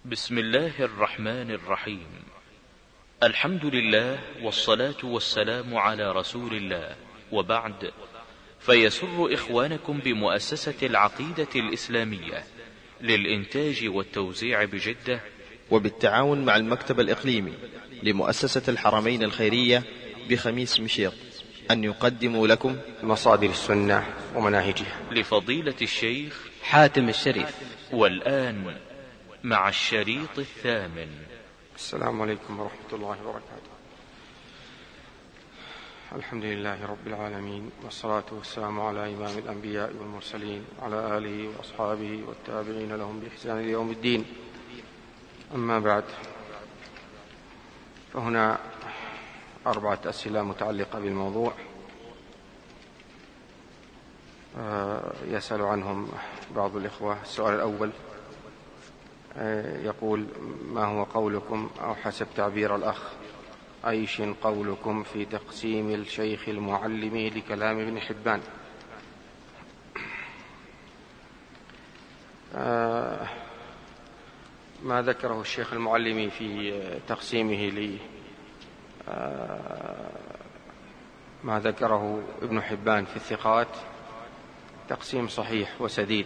بسم الله الرحمن الرحيم. الحمد لله والصلاة والسلام على رسول الله، وبعد، فيسر إخوانكم بمؤسسة العقيدة الإسلامية للإنتاج والتوزيع بجدة وبالتعاون مع المكتب الإقليمي لمؤسسة الحرمين الخيرية بخميس مشيط أن يقدموا لكم مصادر السنة ومناهجها لفضيلة الشيخ حاتم الشريف. والآن مع الشريط الثامن. السلام عليكم ورحمة الله وبركاته. الحمد لله رب العالمين، والصلاة والسلام على إمام الأنبياء والمرسلين، على آله وأصحابه والتابعين لهم بإحسان إلى يوم الدين. أما بعد، فهنا 4 أسئلة متعلقة بالموضوع يسأل عنهم بعض الإخوة. السؤال الأول يقول: ما هو قولكم أو حسب تعبير الأخ أيش قولكم في تقسيم الشيخ المعلم لكلام ابن حبان؟ ما ذكره الشيخ المعلم في تقسيمه ما ذكره ابن حبان في الثقات تقسيم صحيح وسديد،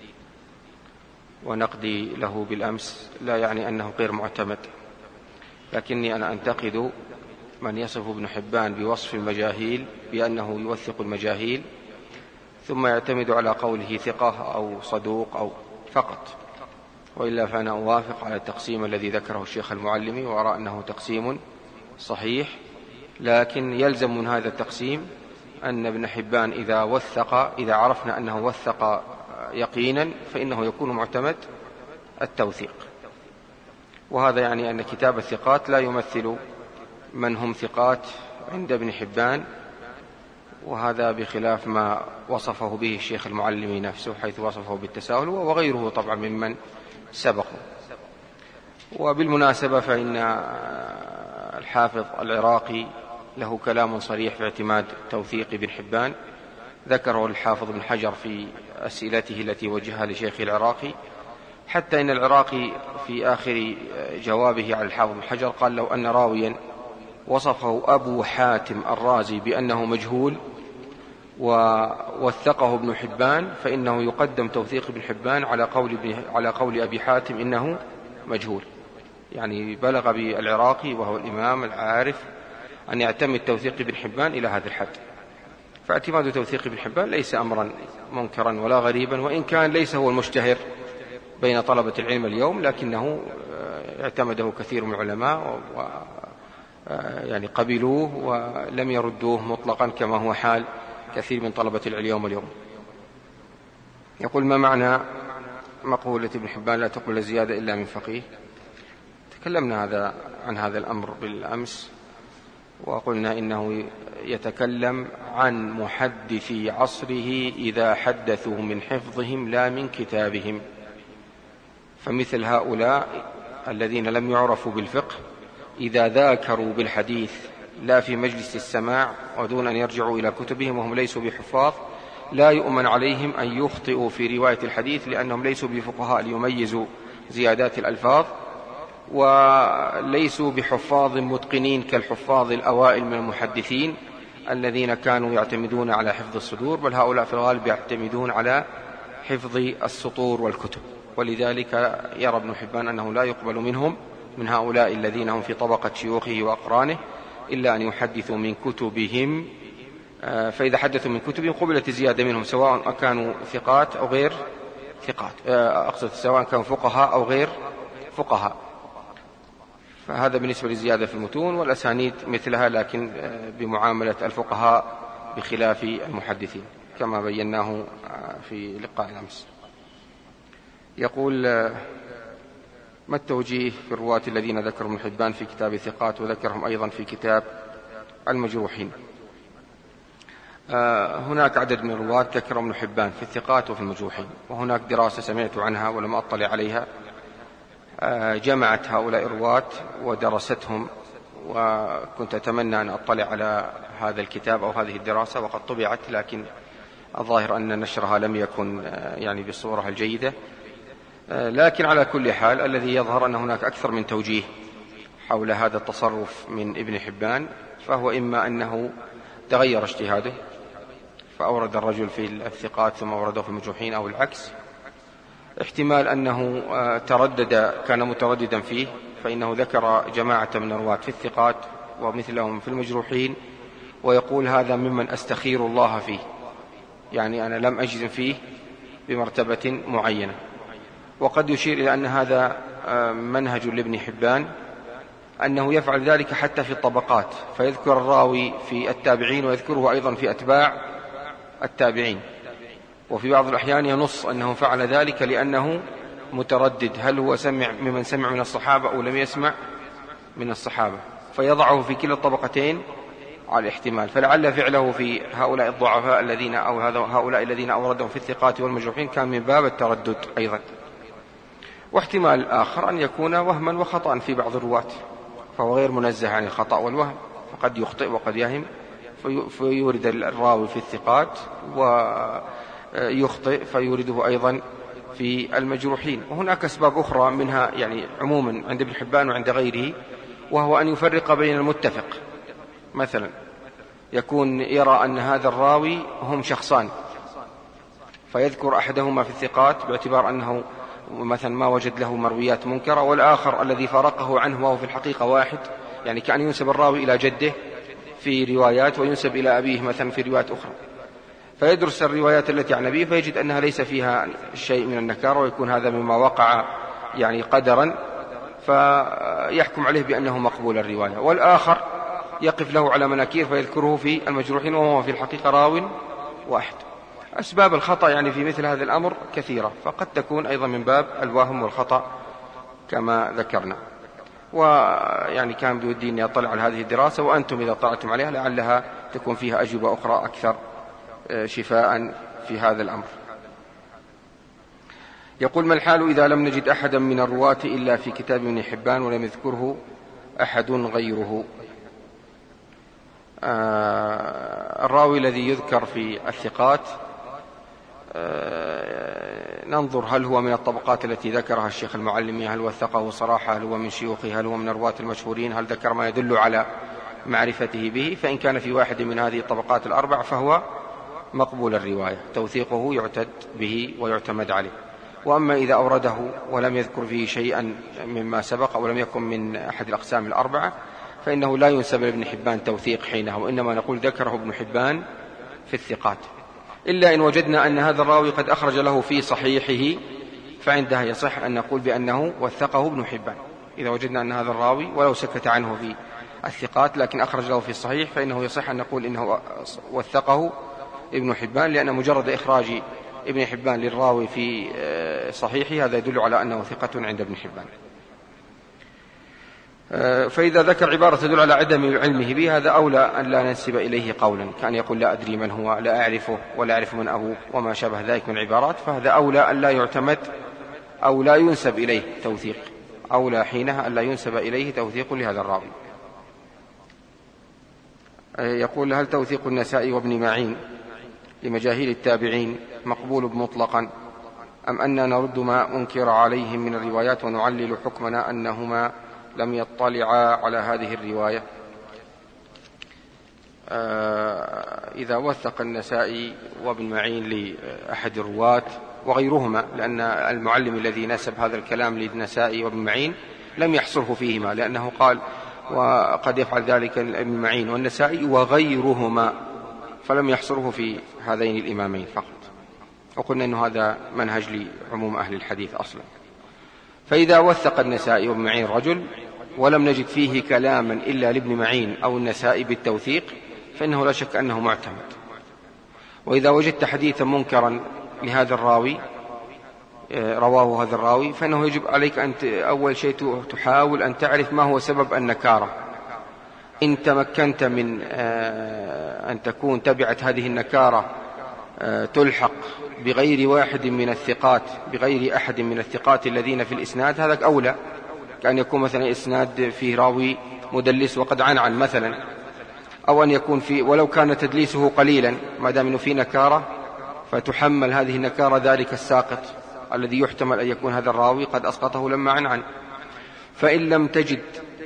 ونقدي له بالأمس لا يعني أنه غير معتمد، لكني أنا أنتقد من يصف ابن حبان بوصف المجاهيل بأنه يوثق المجاهيل ثم يعتمد على قوله ثقة أو صدوق أو فقط، وإلا فأنا أوافق على التقسيم الذي ذكره الشيخ المعلمي وأرى أنه تقسيم صحيح. لكن يلزم من هذا التقسيم أن ابن حبان إذا عرفنا أنه وثق يقينا فإنه يكون معتمد التوثيق، وهذا يعني أن كتاب الثقات لا يمثل من هم ثقات عند ابن حبان، وهذا بخلاف ما وصفه به الشيخ المعلمي نفسه حيث وصفه بالتساهل، وغيره طبعا ممن سبقه. وبالمناسبة فإن الحافظ العراقي له كلام صريح في اعتماد توثيق ابن حبان، ذكره الحافظ ابن حجر في أسئلته التي وجهها لشيخ العراقي، حتى إن العراقي في آخر جوابه على الحافظ ابن حجر قال: لو أن راويا وصفه أبو حاتم الرازي بأنه مجهول ووثقه ابن حبان فإنه يقدم توثيق ابن حبان على قول أبي حاتم إنه مجهول. يعني بلغ بالعراقي وهو الإمام العارف أن يعتمد توثيق ابن حبان إلى هذا الحد. فاعتماد توثيق ابن حبان ليس أمرا منكرا ولا غريبا، وإن كان ليس هو المشتهر بين طلبة العلم اليوم، لكنه اعتمده كثير من العلماء يعني قبلوه ولم يردوه مطلقا كما هو حال كثير من طلبة العلم اليوم. يقول: ما معنى مقولة ابن حبان لا تقبل الزيادة إلا من فقيه؟ تكلمنا عن هذا الأمر بالأمس، وقلنا إنه يتكلم عن محدثي عصره إذا حدثوا من حفظهم لا من كتابهم، فمثل هؤلاء الذين لم يعرفوا بالفقه إذا ذاكروا بالحديث لا في مجلس السماع ودون أن يرجعوا إلى كتبهم وهم ليسوا بحفاظ، لا يؤمن عليهم أن يخطئوا في رواية الحديث، لأنهم ليسوا بفقهاء ليميزوا زيادات الألفاظ، وليسوا بحفاظ متقنين كالحفاظ الأوائل من المحدثين الذين كانوا يعتمدون على حفظ الصدور، بل هؤلاء في الغالب يعتمدون على حفظ السطور والكتب. ولذلك يرى ابن حبان أنه لا يقبل منهم من هؤلاء الذين هم في طبقة شيوخه وأقرانه إلا أن يحدثوا من كتبهم، فإذا حدثوا من كتبهم قبلت الزيادة منهم سواء كانوا ثقات أو غير ثقات، أقصد سواء كانوا فقهاء أو غير فقهاء. فهذا بالنسبة للزيادة في المتون، والأسانيد مثلها لكن بمعاملة الفقهاء بخلاف المحدثين كما بيناه في لقاء الأمس. يقول: ما التوجيه في الرواة الذين ذكروا ابن حبان في كتاب الثقات وذكرهم أيضا في كتاب المجروحين؟ هناك عدد من الرواة ذكروا ابن حبان في الثقات وفي المجروحين، وهناك دراسة سمعت عنها ولم أطلع عليها جمعت هؤلاء الرواة ودرستهم، وكنت أتمنى أن أطلع على هذا الكتاب أو هذه الدراسة وقد طبعت، لكن الظاهر أن نشرها لم يكن يعني بالصورة الجيدة. لكن على كل حال الذي يظهر أن هناك أكثر من توجيه حول هذا التصرف من ابن حبان، فهو إما أنه تغير اجتهاده فأورد الرجل في الثقات ثم أورده في المجروحين، أو العكس. احتمال أنه كان مترددا فيه، فإنه ذكر جماعة من الرواة في الثقات ومثلهم في المجروحين، ويقول هذا ممن أستخير الله فيه، يعني أنا لم أجزم فيه بمرتبة معينة. وقد يشير إلى أن هذا منهج لابن حبان، أنه يفعل ذلك حتى في الطبقات، فيذكر الراوي في التابعين ويذكره أيضا في أتباع التابعين، وفي بعض الأحيان ينص أنه فعل ذلك لأنه متردد هل هو ممن سمع من الصحابة أو لم يسمع من الصحابة، فيضعه في كلا الطبقتين على الاحتمال. فلعل فعله في هؤلاء الضعفاء الذين أو هؤلاء الذين أوردهم في الثقات والمجروحين كان من باب التردد أيضا. واحتمال آخر أن يكون وهما وخطأ في بعض الرواة، فهو غير منزه عن الخطأ والوهم، فقد يخطئ وقد يهم، فيورد الراوي في الثقات ويخطئ فيورده أيضا في المجروحين. وهناك أسباب أخرى منها يعني عموما عند ابن حبان وعند غيره، وهو أن يفرق بين المتفق. مثلا يكون يرى أن هذا الراوي هم شخصان، فيذكر أحدهما في الثقات باعتبار أنه مثلا ما وجد له مرويات منكرة، والآخر الذي فرقه عنه وهو في الحقيقة واحد، يعني كأن ينسب الراوي إلى جده في روايات وينسب إلى أبيه مثلا في روايات أخرى، فيدرس الروايات التي عن أبيه فيجد أنها ليس فيها شيء من النكارة، ويكون هذا مما وقع يعني قدرا، فيحكم عليه بأنه مقبول الرواية. والآخر يقف له على مناكير فيذكره في المجروحين وهو في الحقيقة راو واحد. أسباب الخطأ يعني في مثل هذا الأمر كثيرة، فقد تكون أيضا من باب الوهم والخطأ كما ذكرنا. ويعني كان بودي أن يطلع على هذه الدراسة، وأنتم إذا طلعتم عليها لعلها تكون فيها أجوبة أخرى أكثر شفاء في هذا الأمر. يقول: ما الحال إذا لم نجد أحدا من الرواة إلا في كتاب ابن حبان ولم يذكره أحد غيره؟ الراوي الذي يذكر في الثقات ننظر هل هو من الطبقات التي ذكرها الشيخ المعلمي، هل وثقه صراحة، هل هو من شيوخه، هل هو من الرواة المشهورين، هل ذكر ما يدل على معرفته به. فإن كان في واحد من هذه الطبقات الأربع فهو مقبول الرواية، توثيقه يعتد به ويعتمد عليه. وأما إذا أورده ولم يذكر فيه شيئا مما سبق أو لم يكن من أحد الأقسام الأربعة فإنه لا ينسب لابن حبان توثيق حينها، وإنما نقول ذكره ابن حبان في الثقات، إلا إن وجدنا أن هذا الراوي قد أخرج له في صحيحه، فعندها يصح أن نقول بأنه وثقه ابن حبان. إذا وجدنا أن هذا الراوي ولو سكت عنه في الثقات لكن أخرج له في الصحيح فإنه يصح أن نقول إنه وثقه ابن حبان، لأن مجرد إخراج ابن حبان للراوي في صحيحه هذا يدل على أنه ثقة عند ابن حبان. فإذا ذكر عبارة تدل على عدم علمه به هذا أولى أن لا ننسب إليه قولا، كان يقول لا أدري من هو، لا أعرفه، ولا أعرف من أبوه، وما شابه ذلك من العبارات، فهذا أولى أن لا يعتمد أو لا ينسب إليه توثيق، أولى حينها أن لا ينسب إليه توثيق لهذا الراوي. يقول: هل توثيق النسائي وابن معين لمجاهيل التابعين مقبول مطلقا، أم أننا نرد ما أنكر عليهم من الروايات ونعلل حكمنا أنهما لم يطلعا على هذه الرواية؟ إذا وثق النسائي وابن معين لأحد الرواة وغيرهما، لأن المعلم الذي نسب هذا الكلام للنسائي وابن معين لم يحصره فيهما، لأنه قال وقد يفعل ذلك ابن معين والنسائي وغيرهما، فلم يحصره في هذين الإمامين فقط. وقلنا أن هذا منهج لعموم أهل الحديث أصلا. فإذا وثق النسائي وابن معين رجل ولم نجد فيه كلاما إلا لابن معين أو النسائي بالتوثيق فإنه لا شك أنه معتمد. وإذا وجدت حديثا منكرا لهذا الراوي رواه هذا الراوي فإنه يجب عليك أن أول شيء تحاول أن تعرف ما هو سبب النكارة. إن تمكنت من أن تكون تبعت هذه النكارة تلحق بغير واحد من الثقات، بغير أحد من الثقات الذين في الإسناد، هذا أولى، كأن يكون مثلا إسناد فيه راوي مدلس وقد عنعن مثلا، أو أن يكون في ولو كان تدليسه قليلا ما دام أنه في نكارة فتحمل هذه النكارة ذلك الساقط الذي يحتمل أن يكون هذا الراوي قد أسقطه لما عن. فإن لم تجد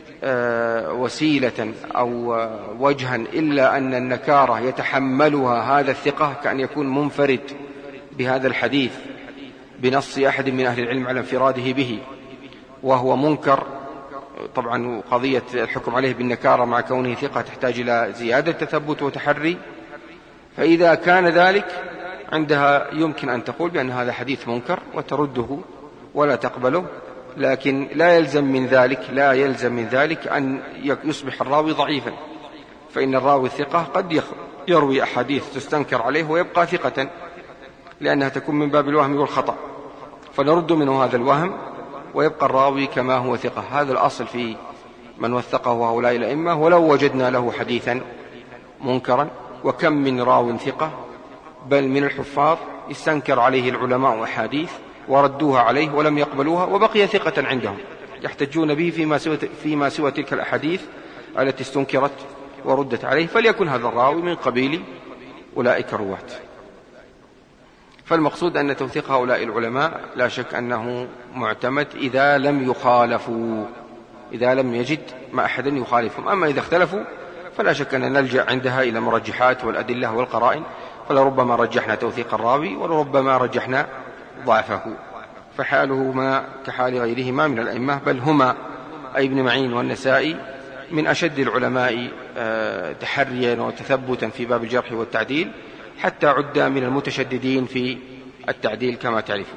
وسيلة أو وجها إلا أن النكارة يتحملها هذا الثقة، كأن يكون منفرد بهذا الحديث بنص أحد من أهل العلم على انفراده به وهو منكر، طبعا قضية الحكم عليه بالنكارة مع كونه ثقة تحتاج إلى زيادة تثبت وتحري، فإذا كان ذلك عندها يمكن أن تقول بأن هذا حديث منكر وترده ولا تقبله، لكن لا يلزم من ذلك أن يصبح الراوي ضعيفا، فإن الراوي الثقة قد يروي أحاديث تستنكر عليه ويبقى ثقة، لأنها تكون من باب الوهم والخطأ، فنرد منه هذا الوهم ويبقى الراوي كما هو ثقة. هذا الأصل في من وثقه هؤلاء الأئمة، ولو وجدنا له حديثا منكرا، وكم من راو ثقة بل من الحفاظ استنكر عليه العلماء أحاديث وردوها عليه ولم يقبلوها وبقي ثقة عندهم، يحتجون به فيما سوى تلك الأحاديث التي استنكرت وردت عليه، فليكن هذا الراوي من قبيل أولئك الرواة. فالمقصود أن توثيق هؤلاء العلماء لا شك أنه معتمد إذا لم يخالفوا، إذا لم يجد ما أحد يخالفهم. أما إذا اختلفوا فلا شك أن نلجأ عندها إلى مرجحات والأدلة والقرائن، فلربما رجحنا توثيق الراوي ولربما رجحنا ضعفه، فحالهما كحال غيرهما من الأئمة، بل هما أي ابن معين والنسائي من أشد العلماء تحريا وتثبتا في باب الجرح والتعديل، حتى عد من المتشددين في التعديل كما تعرفون.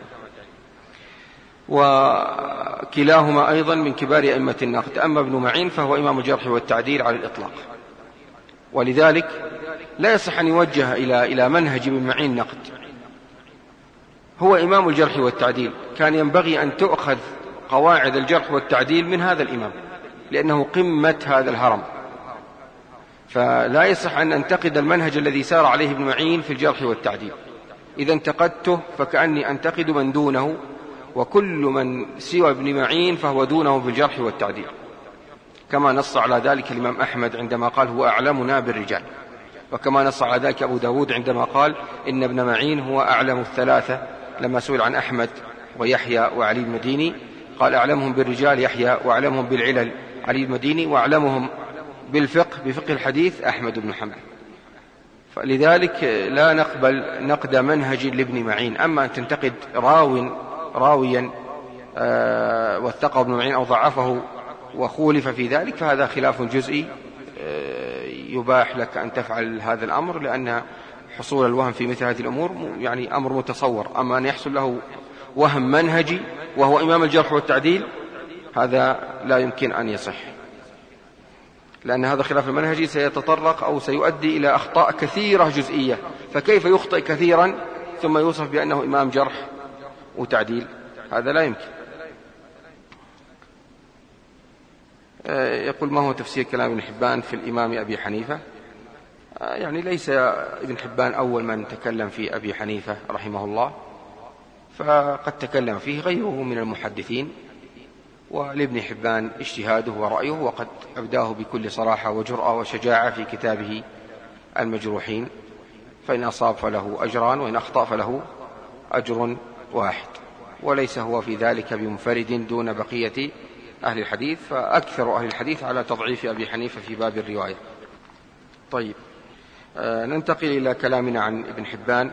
وكلاهما أيضا من كبار أئمة النقد، أما ابن معين فهو إمام الجرح والتعديل على الإطلاق، ولذلك لا يصح أن يوجه إلى منهج ابن معين نقد، هو إمام الجرح والتعديل، كان ينبغي أن تؤخذ قواعد الجرح والتعديل من هذا الإمام، لأنه قمة هذا الهرم، فلا يصح أن أنتقد المنهج الذي سار عليه ابن معين في الجرح والتعديل. إذا انتقدته فكأني أنتقد من دونه، وكل من سوى ابن معين فهو دونه في الجرح والتعديل، كما نص على ذلك الإمام أحمد عندما قال هو أعلمنا بالرجال، وكما نص على ذلك أبو داود عندما قال إن ابن معين هو أعلم الثلاثة، لما سئل عن أحمد ويحيى وعلي المديني قال أعلمهم بالرجال يحيى، وأعلمهم بالعلل علي المديني، وأعلمهم بفقه الحديث أحمد بن حنبل. فلذلك لا نقبل نقد منهج لابن معين. أما أن تنتقد راويا وثقه ابن معين أو ضعفه وخولف في ذلك فهذا خلاف جزئي، يباح لك أن تفعل هذا الأمر، لأن حصول الوهم في مثل هذه الأمور يعني أمر متصور. أما أن يحصل له وهم منهجي وهو إمام الجرح والتعديل هذا لا يمكن أن يصح، لأن هذا خلاف المنهجي سيتطرق أو سيؤدي إلى أخطاء كثيرة جزئية، فكيف يخطئ كثيرا ثم يوصف بأنه إمام جرح وتعديل؟ هذا لا يمكن. يقول ما هو تفسير كلام ابن حبان في الإمام أبي حنيفة؟ يعني ليس ابن حبان أول من تكلم في أبي حنيفة رحمه الله، فقد تكلم فيه غيره من المحدثين، ولابن حبان اجتهاده ورأيه، وقد أبداه بكل صراحة وجرأة وشجاعة في كتابه المجروحين، فإن أصاب فله أجران وإن أخطأ فله أجر واحد، وليس هو في ذلك بمنفرد دون بقية أهل الحديث، فأكثر أهل الحديث على تضعيف أبي حنيفة في باب الرواية. طيب، ننتقل إلى كلامنا عن ابن حبان،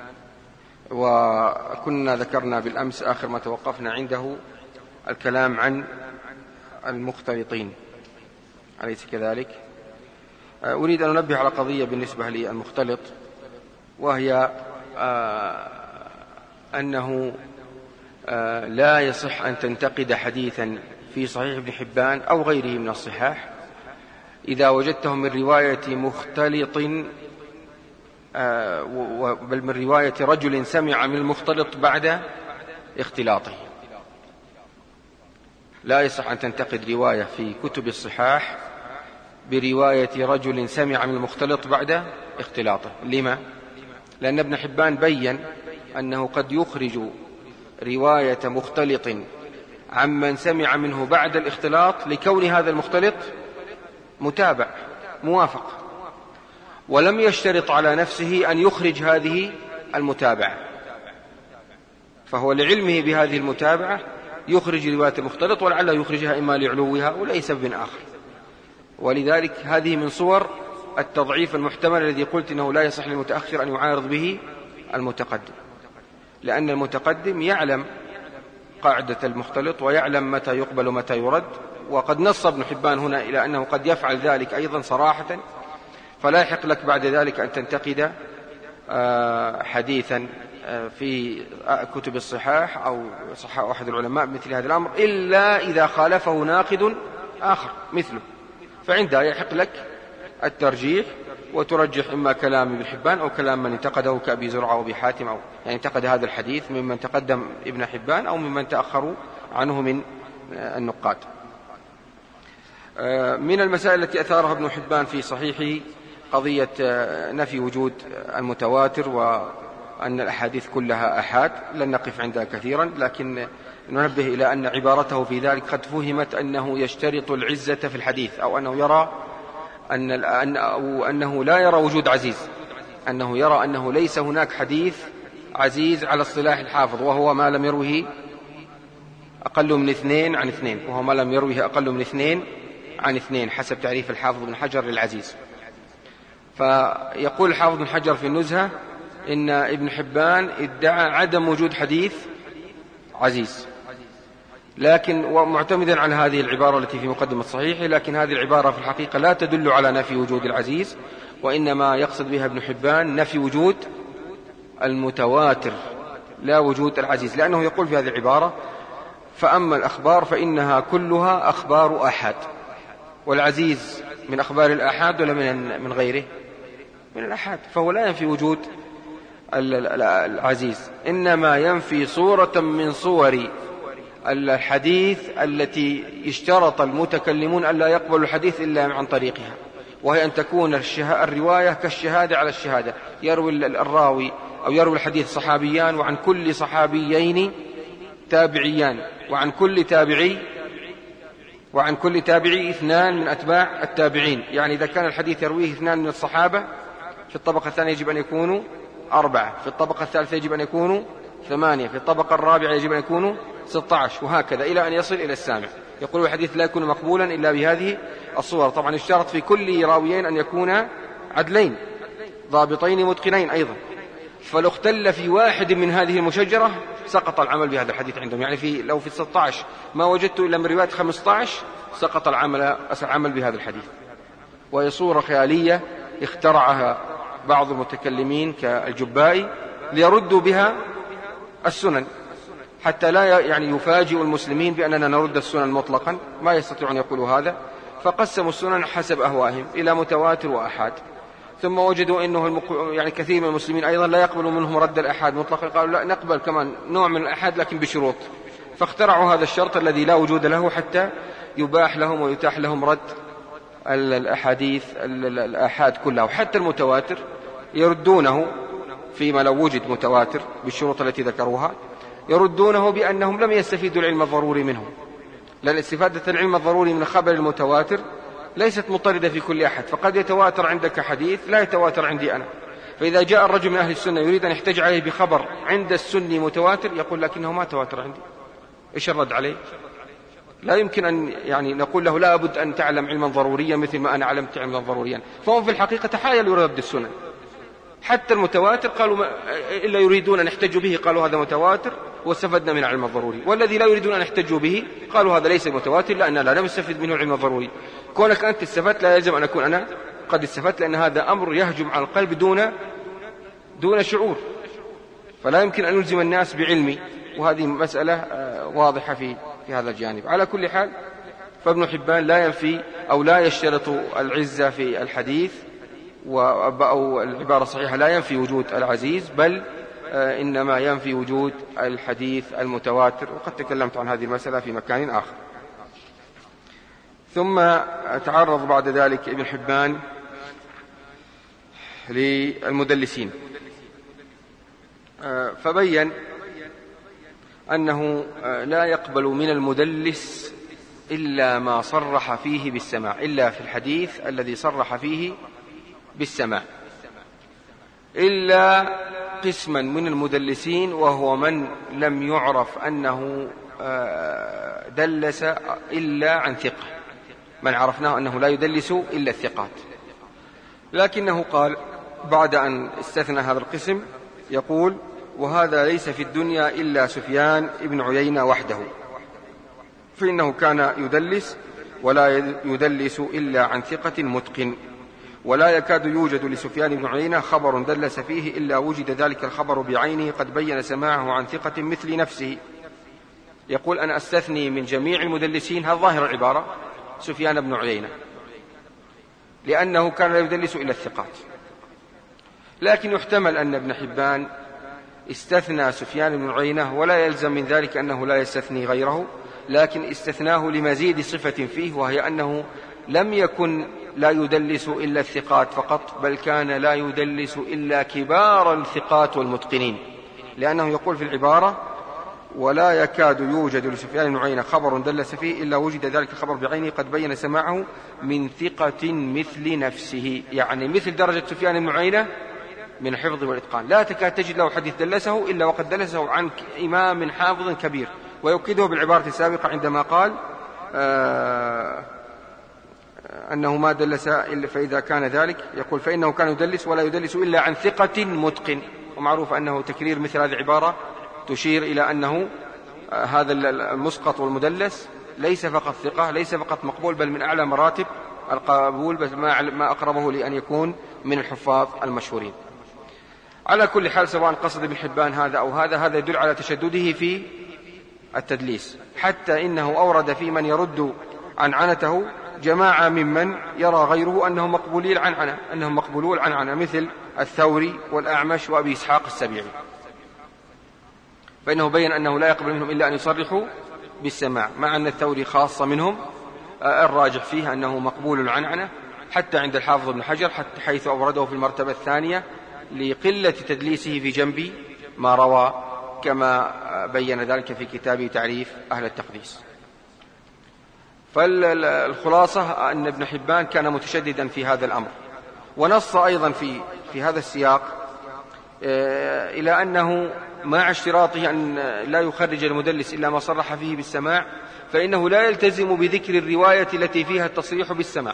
وكنا ذكرنا بالأمس آخر ما توقفنا عنده الكلام عن المختلطين، أليس كذلك؟ أريد أن أنبه على قضية بالنسبة للمختلط، وهي أنه لا يصح أن تنتقد حديثا في صحيح ابن حبان أو غيره من الصحاح إذا وجدته من رواية مختلط، بل من رواية رجل سمع من المختلط بعد اختلاطه. لا يصح أن تنتقد رواية في كتب الصحاح برواية رجل سمع من المختلط بعد اختلاطه. لما؟ لأن ابن حبان بيّن أنه قد يخرج رواية مختلط عمن سمع منه بعد الاختلاط لكون هذا المختلط متابع موافق، ولم يشترط على نفسه أن يخرج هذه المتابعة، فهو لعلمه بهذه المتابعة يخرج رواية المختلط، ولعله يخرجها إما لعلوها ولأي سبب آخر. ولذلك هذه من صور التضعيف المحتمل الذي قلت إنه لا يصح للمتأخر أن يعارض به المتقدم، لأن المتقدم يعلم قاعدة المختلط ويعلم متى يقبل ومتى يرد، وقد نص ابن حبان هنا إلى أنه قد يفعل ذلك أيضا صراحة، فلا يحق لك بعد ذلك أن تنتقد حديثا في كتب الصحاح أو صحاح أحد العلماء مثل هذا الأمر إلا إذا خالفه ناقد آخر مثله، فعندها يحق لك الترجيح وترجح إما كلام ابن حبان أو كلام من انتقده كأبي زرعة وأبي حاتم، أو يعني انتقد هذا الحديث ممن تقدم ابن حبان أو ممن تأخروا عنه من النقاد. من المسائل التي أثارها ابن حبان في صحيحه قضية نفي وجود المتواتر وأن الأحاديث كلها أحاد. لن نقف عندها كثيرا، لكن ننبه إلى أن عبارته في ذلك قد فهمت أنه يشترط العزة في الحديث، أو أنه يرى أنه لا يرى وجود عزيز، أنه يرى أنه ليس هناك حديث عزيز على اصطلاح الحافظ، وهو ما لم يروه أقل من 2 عن 2، وهو ما لم يروه أقل من 2 عن 2 حسب تعريف الحافظ بن حجر للعزيز. فيقول الحافظ بن حجر في النزهة إن ابن حبان ادعى عدم وجود حديث عزيز، لكن ومعتمدا على هذه العبارة التي في مقدمة صحيحه، لكن هذه العبارة في الحقيقة لا تدل على نفي وجود العزيز، وإنما يقصد بها ابن حبان نفي وجود المتواتر لا وجود العزيز، لأنه يقول في هذه العبارة: فأما الأخبار فإنها كلها أخبار أحد. والعزيز من أخبار الأحد ولا من غيره؟ من الأحد، فهو لا ينفي وجود العزيز، إنما ينفي صورة من صور الحديث التي اشترط المتكلمون ألا يقبلوا الحديث إلا عن طريقها، وهي أن تكون الرواية كالشهادة على الشهادة، يروي الراوي أو يروي الحديث صحابيان، وعن كل صحابيين تابعيان، وعن كل تابعي 2 من أتباع التابعين. يعني إذا كان الحديث يرويه 2 من الصحابة، في الطبقة الثانية يجب أن يكونوا 4، في الطبقة الثالثة يجب أن يكونوا 8، في الطبقة الرابعة يجب أن يكونوا 16، وهكذا إلى أن يصل إلى السامع. يقول الحديث لا يكون مقبولا إلا بهذه الصور. طبعا اشترط في كل راويين أن يكون عدلين ضابطين متقنين أيضا، فلو اختل في واحد من هذه المشجرة سقط العمل بهذا الحديث عندهم. يعني لو في 16 ما وجدت إلا من رواية 15 سقط العمل بهذا الحديث. وهي صورة خيالية اخترعها بعض المتكلمين كالجبائي ليردوا بها السنن، حتى لا يعني يفاجئ المسلمين بأننا نرد السنن مطلقا، ما يستطيعون يقولوا هذا، فقسموا السنن حسب أهوائهم إلى متواتر وأحاد. ثم وجدوا أنه يعني كثير من المسلمين أيضا لا يقبلوا منهم رد الأحاد مطلقا، قالوا لا نقبل كمان نوع من الأحاد لكن بشروط، فاخترعوا هذا الشرط الذي لا وجود له حتى يباح لهم ويتاح لهم رد الأحاديث الأحاد كلها. وحتى المتواتر يردونه فيما لو وجد متواتر بالشروط التي ذكروها، يردونه بأنهم لم يستفيدوا العلم الضروري منه، لأن استفادة العلم الضروري من خبر المتواتر ليست مضطردة في كل أحد، فقد يتواتر عندك حديث لا يتواتر عندي أنا. فإذا جاء الرجل من أهل السنة يريد أن يحتج عليه بخبر عند السني متواتر، يقول لكنه ما تواتر عندي، إيش الرد عليه؟ لا يمكن أن يعني نقول له لا بد أن تعلم علما ضروريا مثل ما أنا علمت علما ضروريا، فهم في الحقيقة تحايلوا يرد السنن. حتى المتواتر قالوا إلا يريدون أن يحتجوا به قالوا هذا متواتر واستفدنا من العلم الضروري، والذي لا يريدون أن يحتجوا به قالوا هذا ليس متواتر لأننا لا نستفيد منه العلم الضروري. كونك أنت استفدت لا يلزم أن أكون أنا قد استفدت، لأن هذا أمر يهجم على القلب دون شعور، فلا يمكن أن نلزم الناس بعلمي، وهذه مسألة واضحة في هذا الجانب. على كل حال فابن حبان لا ينفي أو لا يشترط العزة في الحديث، أو العبارة الصحيحة لا ينفي وجود العزيز، بل إنما ينفي وجود الحديث المتواتر، وقد تكلمت عن هذه المسألة في مكان آخر. ثم تعرض بعد ذلك ابن حبان للمدلسين، فبين أنه لا يقبل من المدلس إلا ما صرح فيه بالسماع، إلا في الحديث الذي صرح فيه بالسماع، إلا قسما من المدلسين، وهو من لم يعرف أنه دلس إلا عن ثقة، من عرفناه أنه لا يدلس إلا الثقات. لكنه قال بعد أن استثنى هذا القسم يقول: وهذا ليس في الدنيا إلا سفيان ابن عيينة وحده، فإنه كان يدلس ولا يدلس إلا عن ثقة متقن، ولا يكاد يوجد لسفيان بن عيينة خبر دلس فيه إلا وجد ذلك الخبر بعينه قد بين سماعه عن ثقة مثل نفسه. يقول: أنا أستثني من جميع المدلسين، هذا ظاهر العبارة، سفيان بن عيينة، لأنه كان لا يدلس إلا الثقات. لكن يحتمل أن ابن حبان استثنى سفيان بن عيينة، ولا يلزم من ذلك أنه لا يستثني غيره، لكن استثناه لمزيد صفة فيه، وهي أنه لم يكن لا يدلس إلا الثقات فقط، بل كان لا يدلس إلا كبار الثقات والمتقنين، لأنه يقول في العبارة: ولا يكاد يوجد لسفيان بن عيينة خبر دلس فيه إلا وجد ذلك الخبر بعينه قد بين سماعه من ثقة مثل نفسه، يعني مثل درجة سفيان بن عيينة من الحفظ والإتقان، لا تكاد تجد له حديث دلسه إلا وقد دلسه عن إمام حافظ كبير. ويؤكده بالعبارة السابقة عندما قال أنه ما دلس إلا، فإذا كان ذلك يقول: فإنه كان يدلس ولا يدلس إلا عن ثقة متقن. ومعروف أنه تكرير مثل هذه العبارة تشير إلى أنه هذا المسقط والمدلس ليس فقط ثقة، ليس فقط مقبول، بل من أعلى مراتب القبول، بل ما أقربه لأن يكون من الحفاظ المشهورين. على كل حال، سواء قصد ابن حبان هذا أو هذا يدل على تشدده في التدليس، حتى إنه أورد في من يرد عنعنته جماعة ممن يرى غيره أنهم مقبولون العنعنة، مثل الثوري والأعمش وأبي إسحاق السبيعي، فإنه بين أنه لا يقبل منهم إلا أن يصرحوا بالسماع، مع أن الثوري خاصة منهم، الراجح فيه أنه مقبول العنعنة، حتى عند الحافظ ابن حجر، حتى حيث أورده في المرتبة الثانية لقلة تدليسه في جنب ما روى، كما بين ذلك في كتابه تعريف أهل التقديس. فالخلاصة أن ابن حبان كان متشددا في هذا الأمر، ونص أيضا في هذا السياق إلى أنه مع اشتراطه أن لا يخرج المدلس إلا ما صرح فيه بالسماع، فإنه لا يلتزم بذكر الرواية التي فيها التصريح بالسماع،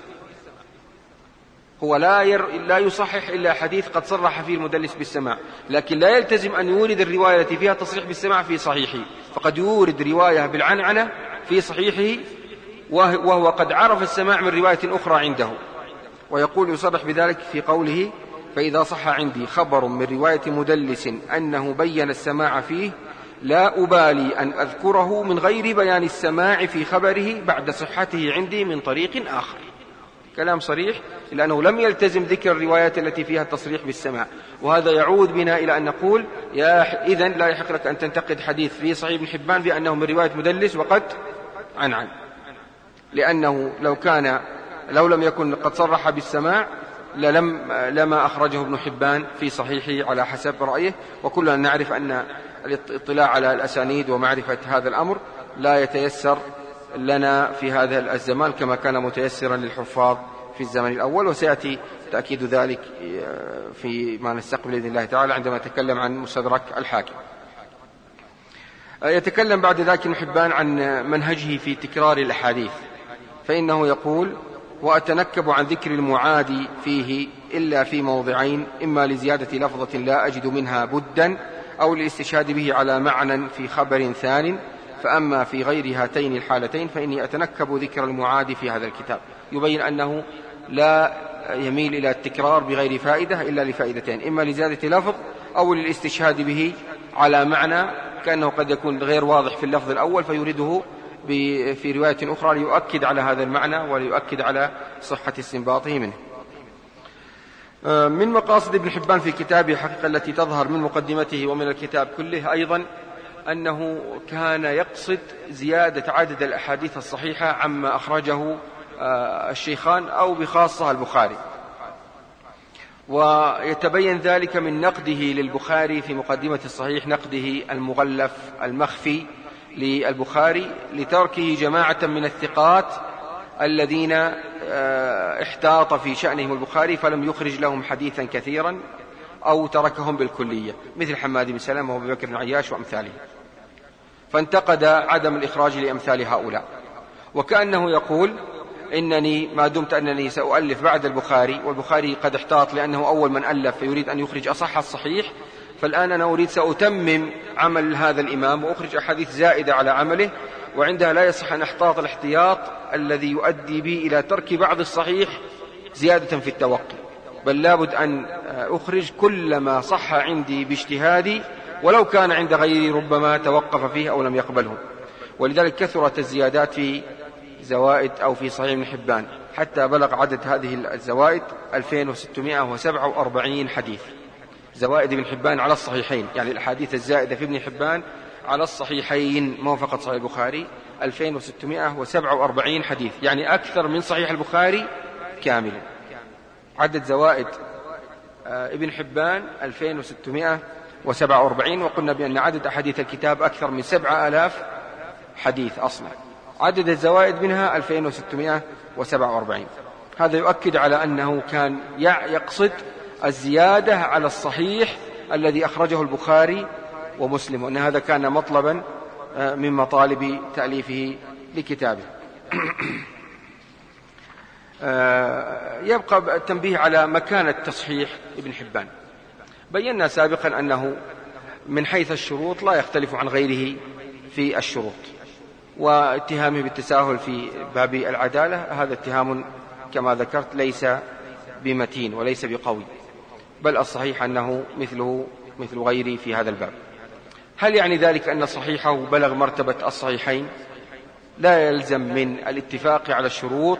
هو لا يصحح إلا حديث قد صرح فيه المدلس بالسماع، لكن لا يلتزم أن يورد الرواية التي فيها تصريح بالسماع في صحيحه، فقد يورد رواية بالعنعنة في صحيحه وهو قد عرف السماع من رواية أخرى عنده. ويقول يصرح بذلك في قوله: فإذا صح عندي خبر من رواية مدلس أنه بين السماع فيه لا أبالي أن أذكره من غير بيان السماع في خبره بعد صحته عندي من طريق آخر. كلام صريح، لأنه لم يلتزم ذكر الروايات التي فيها التصريح بالسماع، وهذا يعود بنا إلى أن نقول: إذن لا يحق لك أن تنتقد حديث في صحيح ابن حبان بأنه من رواية مدلس وقد عنعن، لأنه لو لم يكن قد صرح بالسماع لما أخرجه ابن حبان في صحيحه على حسب رأيه. وكلنا نعرف أن الاطلاع على الأسانيد ومعرفة هذا الأمر لا يتيسر لنا في هذا الزمان كما كان متيسرا للحفاظ في الزمن الأول، وسيأتي تأكيد ذلك في ما نستقبل بإذن الله تعالى عندما نتكلم عن مستدرك الحاكم. يتكلم بعد ذلك ابن حبان عن منهجه في تكرار الأحاديث، فإنه يقول: وأتنكب عن ذكر المعادي فيه إلا في موضعين، إما لزيادة لفظة لا أجد منها بدا، أو للاستشهاد به على معنى في خبر ثان، فأما في غير هاتين الحالتين فإني أتنكب ذكر المعادي في هذا الكتاب. يبين أنه لا يميل إلى التكرار بغير فائدة إلا لفائدتين: إما لزيادة لفظ أو للاستشهاد به على معنى كأنه قد يكون غير واضح في اللفظ الأول فيريده في رواية أخرى ليؤكد على هذا المعنى وليؤكد على صحة استنباطه منه. من مقاصد ابن حبان في كتابه حقيقة التي تظهر من مقدمته ومن الكتاب كله أيضا أنه كان يقصد زيادة عدد الأحاديث الصحيحة عما أخرجه الشيخان أو بخاصة البخاري، ويتبين ذلك من نقده للبخاري في مقدمة الصحيح، نقده المغلف المخفي للبخاري لتركه جماعة من الثقات الذين احتاط في شأنهم البخاري فلم يخرج لهم حديثا كثيرا، أو تركهم بالكلية، مثل حماد بن سلمة وأبي بكر بن عياش وأمثاله، فانتقد عدم الإخراج لأمثال هؤلاء، وكأنه يقول إنني ما دمت أنني سأؤلف بعد البخاري، والبخاري قد احتاط لأنه أول من ألف فيريد أن يخرج أصح الصحيح، فالآن أنا أريد سأتمم عمل هذا الإمام وأخرج أحاديث زائدة على عمله، وعندها لا يصح أن أحتاط الاحتياط الذي يؤدي بي إلى ترك بعض الصحيح زيادة في التوقي، بل لابد أن أخرج كل ما صح عندي باجتهادي، ولو كان عند غيري ربما توقف فيه أو لم يقبله. ولذلك كثرت الزيادات في زوائد أو في صحيح ابن حبان، حتى بلغ عدد هذه الزوائد 2647 حديث، زوائد ابن حبان على الصحيحين، يعني الأحاديث الزائدة في ابن حبان على الصحيحين ما فقط صحيح البخاري 2647 حديث، يعني أكثر من صحيح البخاري كاملا. عدد زوائد ابن حبان 2647، وقلنا بأن عدد أحاديث الكتاب أكثر من 7000 حديث أصلا، عدد الزوائد منها 2647. هذا يؤكد على أنه كان يقصد الزيادة على الصحيح الذي أخرجه البخاري ومسلم، وأن هذا كان مطلبا من مطالب تأليفه لكتابه. يبقى التنبيه على مكانة تصحيح ابن حبان. بينا سابقا أنه من حيث الشروط لا يختلف عن غيره في الشروط، واتهامه بالتساهل في باب العدالة هذا اتهام كما ذكرت ليس بمتين وليس بقوي، بل الصحيح أنه مثل غيره في هذا الباب. هل يعني ذلك أن صحيحه بلغ مرتبة الصحيحين؟ لا يلزم من الاتفاق على الشروط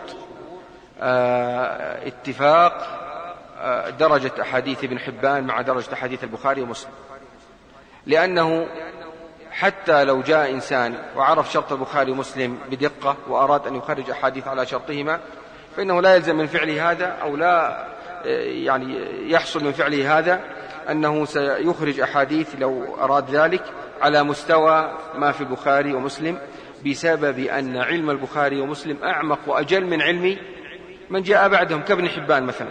اتفاق درجة أحاديث ابن حبان مع درجة أحاديث البخاري ومسلم، لأنه حتى لو جاء إنسان وعرف شرط البخاري ومسلم بدقة وأراد أن يخرج أحاديث على شرطهما، فإنه لا يلزم من فعله هذا، أو لا يعني يحصل من فعله هذا أنه سيخرج أحاديث لو أراد ذلك على مستوى ما في البخاري ومسلم، بسبب أن علم البخاري ومسلم أعمق وأجل من علم من جاء بعدهم كابن حبان مثلا.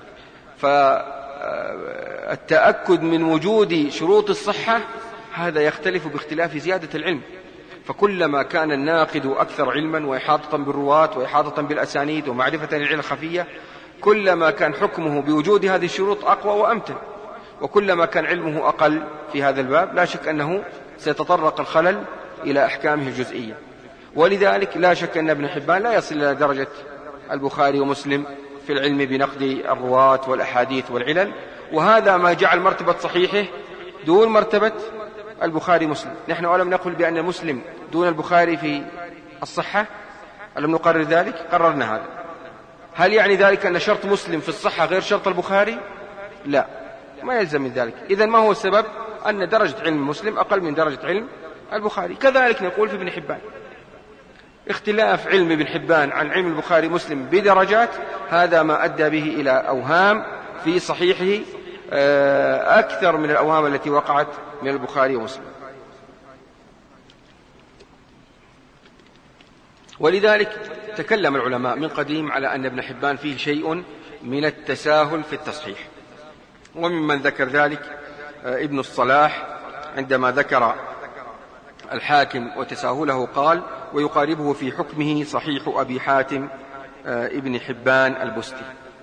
فالتأكد من وجود شروط الصحة هذا يختلف باختلاف زيادة العلم، فكلما كان الناقد أكثر علما وإحاطة بالرواة وإحاطة بالأسانيد ومعرفة للعلم الخفية، كلما كان حكمه بوجود هذه الشروط أقوى وأمتن، وكلما كان علمه أقل في هذا الباب لا شك أنه سيتطرق الخلل إلى أحكامه الجزئية. ولذلك لا شك أن ابن حبان لا يصل إلى درجة البخاري ومسلم في العلم بنقد الرواة والأحاديث والعلل، وهذا ما جعل مرتبة صحيحه دون مرتبة البخاري ومسلم. نحن ألم نقل بأن مسلم دون البخاري في الصحة؟ ألم نقرر ذلك؟ قررنا هذا. هل يعني ذلك أن شرط مسلم في الصحة غير شرط البخاري؟ لا، ما يلزم من ذلك. إذن ما هو السبب؟ أن درجة علم مسلم أقل من درجة علم البخاري. كذلك نقول في ابن حبان، اختلاف علم ابن حبان عن علم البخاري مسلم بدرجات، هذا ما أدى به إلى أوهام في صحيحه أكثر من الأوهام التي وقعت من البخاري ومسلم. ولذلك تكلم العلماء من قديم على أن ابن حبان فيه شيء من التساهل في التصحيح، وممن ذكر ذلك ابن الصلاح عندما ذكر الحاكم وتساهله قال: ويقاربه في حكمه صحيح أبي حاتم ابن حبان البستي،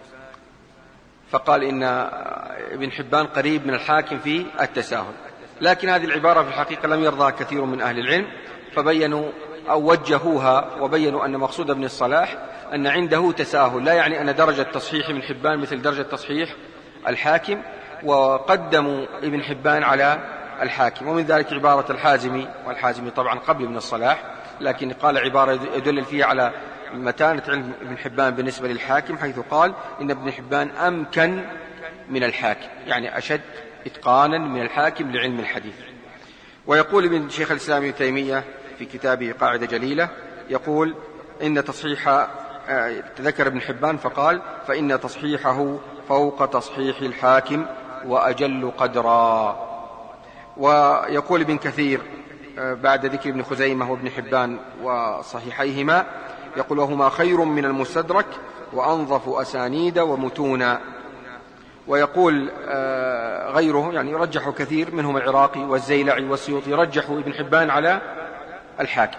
فقال إن ابن حبان قريب من الحاكم في التساهل. لكن هذه العبارة في الحقيقة لم يرضاها كثير من أهل العلم، فبينوا أو وجهوها وبينوا أن مقصود ابن الصلاح أن عنده تساهل، لا يعني أن درجة تصحيح ابن حبان مثل درجة تصحيح الحاكم، وقدموا ابن حبان على الحاكم. ومن ذلك عبارة الحازمي، والحازمي طبعا قبل ابن الصلاح، لكن قال عبارة يدل فيها على متانة علم ابن حبان بالنسبة للحاكم، حيث قال إن ابن حبان أمكن من الحاكم، يعني أشد إتقانا من الحاكم لعلم الحديث. ويقول ابن شيخ الإسلام ابن تيمية في كتابه قاعدة جليلة، يقول إن تصحيح تذكر ابن حبان فقال: فإن تصحيحه فوق تصحيح الحاكم وأجل قدرا. ويقول ابن كثير بعد ذكر ابن خزيمة وابن حبان وصحيحيهما، يقول: وهما خير من المستدرك وأنظف أسانيد ومتونا. ويقول غيره يعني رجحوا كثير منهم العراقي والزيلعي والسيوطي، رجحوا ابن حبان على الحاكم.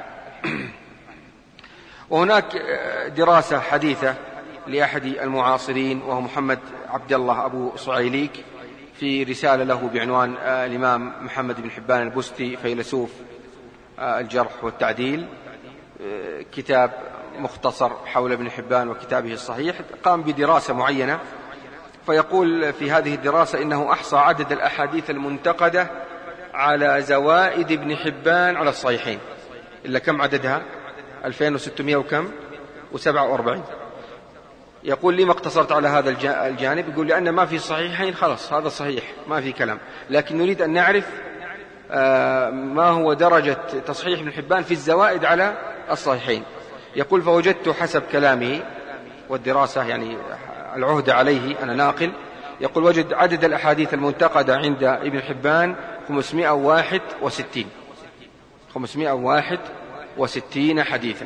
وهناك دراسة حديثة لأحد المعاصرين وهو محمد عبد الله أبو صعيليك في رسالة له بعنوان الإمام محمد بن حبان البستي فيلسوف الجرح والتعديل، كتاب مختصر حول ابن حبان وكتابه الصحيح، قام بدراسة معينة. فيقول في هذه الدراسة إنه أحصى عدد الأحاديث المنتقدة على زوائد ابن حبان على الصحيحين، إلا كم عددها؟ 2600 وكم و47. يقول لي ما اقتصرت على هذا الجانب؟ يقول لأن ما في صحيحين خلاص هذا صحيح ما في كلام، لكن نريد أن نعرف ما هو درجة تصحيح ابن حبان في الزوائد على الصحيحين. يقول فوجدت حسب كلامه والدراسة يعني العهد عليه أنا ناقل، يقول وجد عدد الأحاديث المنتقدة عند ابن حبان 561 حديثا،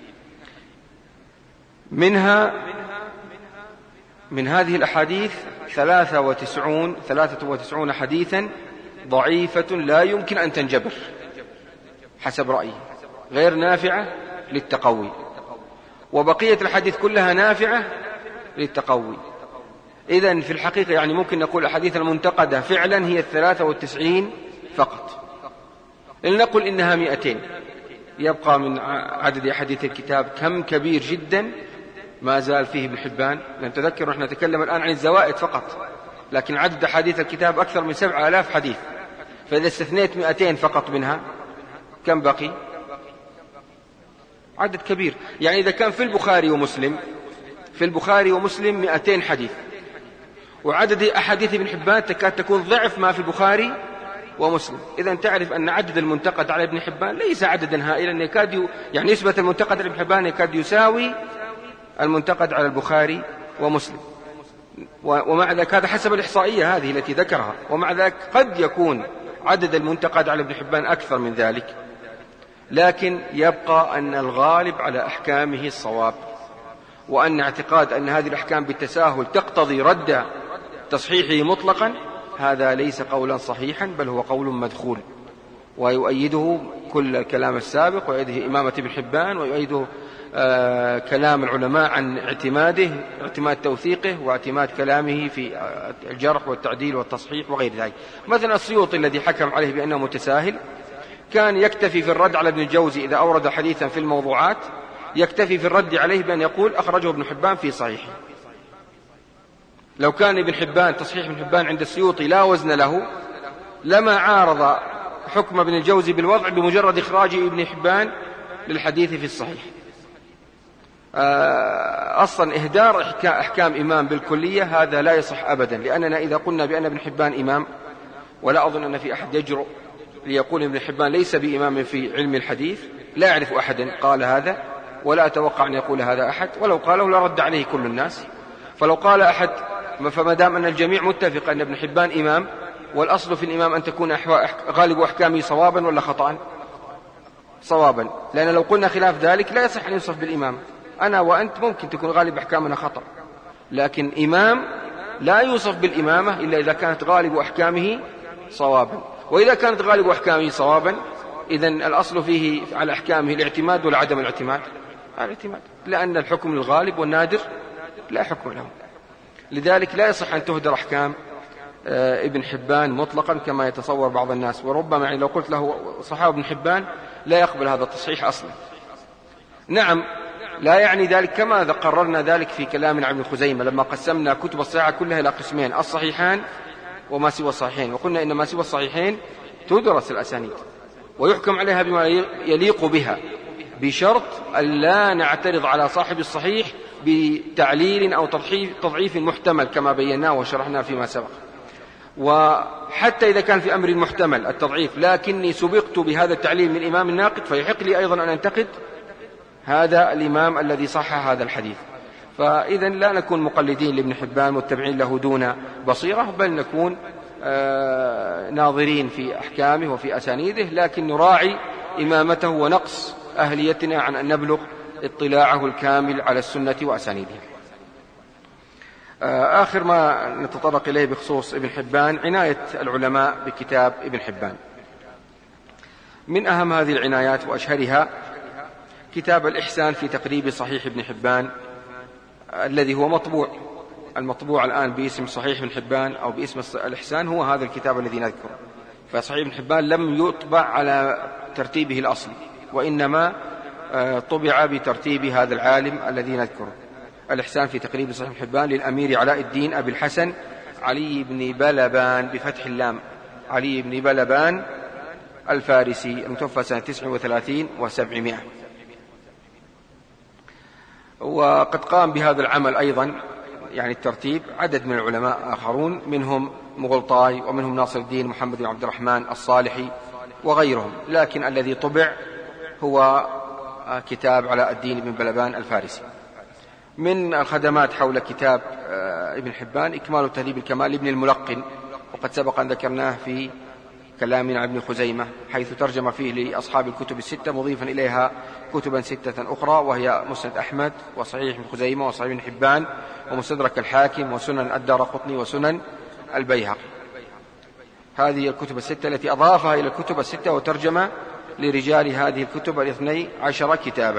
من هذه الأحاديث 93 حديثا ضعيفة لا يمكن أن تنجبر حسب رأيي، غير نافعة للتقوي، وبقية الحديث كلها نافعة للتقوي. إذن في الحقيقة يعني ممكن نقول الأحاديث المنتقدة فعلا هي 93 فقط. لنقل إنها 200، يبقى من عدد أحاديث الكتاب كم كبير جدا ما زال فيه ابن حبان. نتذكر نحن نتكلم الآن عن الزوائد فقط، لكن عدد أحاديث الكتاب أكثر من 7000 حديث، فإذا استثنيت 200 فقط منها كم بقي؟ عدد كبير. يعني إذا كان في البخاري ومسلم 200 حديث، وعدد أحاديث ابن حبان تكاد تكون ضعف ما في البخاري ومسلم، إذن تعرف أن عدد المنتقد على ابن حبان ليس عددا هائلا، يكاد يعني نسبة المنتقد على ابن حبان يكاد يساوي المنتقد على البخاري ومسلم. ومع ذلك هذا حسب الإحصائية هذه التي ذكرها، ومع ذلك قد يكون عدد المنتقد على ابن حبان أكثر من ذلك، لكن يبقى أن الغالب على أحكامه الصواب، وأن اعتقاد أن هذه الأحكام بالتساهل تقتضي رد تصحيحه مطلقا هذا ليس قولا صحيحا، بل هو قول مدخول، ويؤيده كل الكلام السابق، ويؤيده إمامة ابن حبان، ويؤيده كلام العلماء عن اعتماد توثيقه واعتماد كلامه في الجرح والتعديل والتصحيح وغير ذلك. مثلا السيوطي الذي حكم عليه بأنه متساهل كان يكتفي في الرد على ابن الجوزي إذا أورد حديثا في الموضوعات، يكتفي في الرد عليه بأن يقول أخرجه ابن حبان في صحيحه. لو كان ابن حبان تصحيح ابن حبان عند السيوطي لا وزن له لما عارض حكم ابن الجوزي بالوضع بمجرد إخراج ابن حبان للحديث في الصحيح. أصلا إهدار أحكام إمام بالكلية هذا لا يصح أبدا، لأننا إذا قلنا بأن ابن حبان إمام، ولا أظن أن في أحد يجرؤ ليقول ابن حبان ليس بإمام في علم الحديث، لا أعرف أحدا قال هذا، ولا أتوقع أن يقول هذا أحد، ولو قاله لرد عليه كل الناس. فلو قال أحد فما دام أن الجميع متفق أن ابن حبان إمام، والأصل في الإمام أن تكون غالب أحكامه صوابا ولا خطأ؟ صوابا، لأن لو قلنا خلاف ذلك لا يصح أن يوصف بالإمام. أنا وأنت ممكن تكون غالب أحكامنا خطأ، لكن إمام لا يوصف بالإمامة إلا إذا كانت غالب أحكامه صوابا. وإذا كانت غالب أحكامه صوابا إذن الأصل فيه على أحكامه الاعتماد ولا عدم الاعتماد؟ الاعتماد، لأن الحكم الغالب والنادر لا حكم له. لذلك لا يصح أن تهدر أحكام ابن حبان مطلقا كما يتصور بعض الناس، وربما يعني لو قلت له صحابة ابن حبان لا يقبل هذا التصحيح أصلا. نعم، لا يعني ذلك كما قررنا ذلك في كلامنا عن ابن خزيمة لما قسمنا كتب الصحيحة كلها إلى قسمين: الصحيحان وما سوى الصحيحين، وقلنا إن ما سوى الصحيحين تدرس الأسانيد ويحكم عليها بما يليق بها، بشرط أن لا نعترض على صاحب الصحيح بتعليل أو تضعيف محتمل كما بيناه وشرحنا فيما سبق. وحتى إذا كان في أمر محتمل التضعيف لكني سبقت بهذا التعليل من الإمام الناقد، فيحق لي أيضا أن أنتقد هذا الإمام الذي صحح هذا الحديث. فإذا لا نكون مقلدين لابن حبان متبعين له دون بصيرة، بل نكون ناظرين في أحكامه وفي أسانيده، لكن نراعي إمامته ونقص أهليتنا عن أن نبلغ اطلاعه الكامل على السنة وأسانيدها. آخر ما نتطرق إليه بخصوص ابن حبان عناية العلماء بكتاب ابن حبان. من أهم هذه العنايات وأشهرها كتاب الإحسان في تقريب صحيح ابن حبان الذي هو المطبوع الآن باسم صحيح ابن حبان أو باسم الإحسان، هو هذا الكتاب الذي نذكره. فصحيح ابن حبان لم يطبع على ترتيبه الأصلي، وإنما طبع بترتيب هذا العالم الذي نذكره. الإحسان في تقريب صحيح ابن حبان للأمير علاء الدين أبي الحسن علي بن بلبان بفتح اللام، علي بن بلبان الفارسي المتوفى سنة 39 و700. وقد قام بهذا العمل أيضا يعني الترتيب عدد من العلماء آخرون، منهم مغلطاي ومنهم ناصر الدين محمد بن عبد الرحمن الصالحي وغيرهم، لكن الذي طبع هو كتاب علاء الدين بن بلبان الفارسي. من الخدمات حول كتاب ابن حبان إكمال تهذيب الكمال لابن الملقن، وقد سبق أن ذكرناه في كلامنا عن ابن خزيمة، حيث ترجم فيه لأصحاب الكتب الستة مضيفا إليها كتبا 6 أخرى، وهي مسند أحمد وصحيح ابن خزيمة وصحيح ابن حبان ومستدرك الحاكم وسنن الدارقطني وسنن البيهقي. هذه الكتب الستة التي أضافها إلى الكتب الستة وترجم لرجال هذه الكتب 12 كتابا.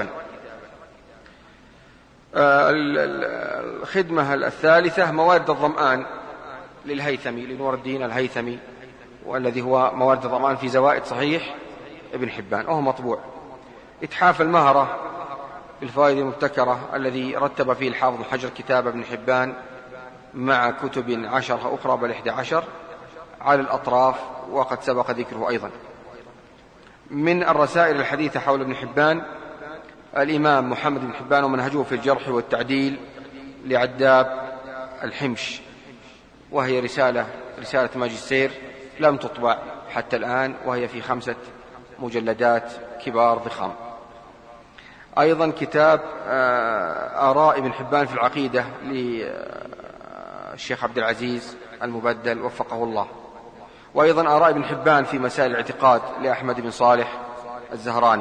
الخدمة الثالثة موارد الظمآن للهيثمي لنور الدين الهيثمي، والذي هو موارد الظمآن في زوائد صحيح ابن حبان، وهو مطبوع. إتحاف المهرة بالفوائد المبتكرة الذي رتب فيه الحافظ حجر كتاب ابن حبان مع كتب 10 أخرى بل 11 على الأطراف، وقد سبق ذكره أيضا. من الرسائل الحديثة حول ابن حبان الإمام محمد بن حبان ومنهجه في الجرح والتعديل لعداب الحمش، وهي رسالة ماجستير لم تطبع حتى الآن، وهي في 5 مجلدات كبار ضخام. أيضا كتاب آراء ابن حبان في العقيدة للشيخ عبد العزيز المبدل وفقه الله، وأيضا آراء ابن حبان في مسائل الاعتقاد لأحمد بن صالح الزهراني،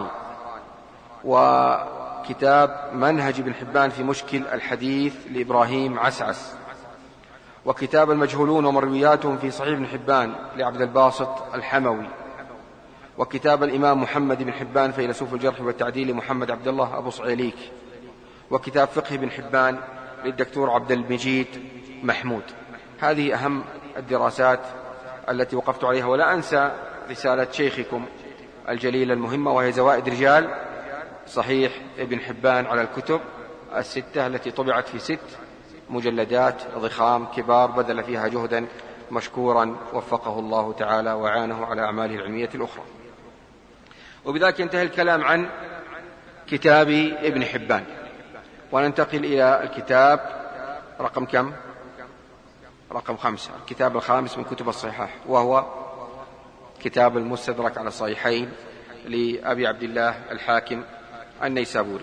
وكتاب منهج ابن حبان في مشكل الحديث لإبراهيم عسعس، وكتاب المجهولون ومروياتهم في صحيح ابن حبان لعبد الباسط الحموي، وكتاب الإمام محمد بن حبان فيلسوف الجرح والتعديل لمحمد عبد الله أبو صعيليك، وكتاب فقه ابن حبان للدكتور عبد المجيد محمود. هذه أهم الدراسات التي وقفت عليها. ولا أنسى رسالة شيخكم الجليل المهمة، وهي زوائد رجال صحيح ابن حبان على الكتب 6 التي طبعت في 6 مجلدات ضخام كبار، بذل فيها جهدا مشكورا وفقه الله تعالى وعانه على أعماله العلمية الأخرى. وبذلك ينتهي الكلام عن كتاب ابن حبان، وننتقل إلى الكتاب رقم كم؟ رقم 5، الكتاب الخامس من كتب الصحاح، وهو كتاب المستدرك على الصحيحين لأبي عبد الله الحاكم النيسابوري.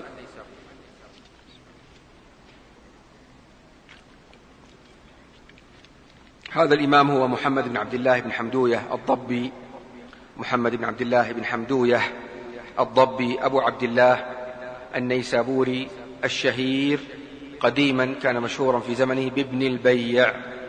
هذا الإمام هو محمد بن عبد الله بن حمدوية الضبي، محمد بن عبد الله بن حمدوية الضبي أبو عبد الله النيسابوري الشهير، قديما كان مشهورا في زمنه بابن البيع،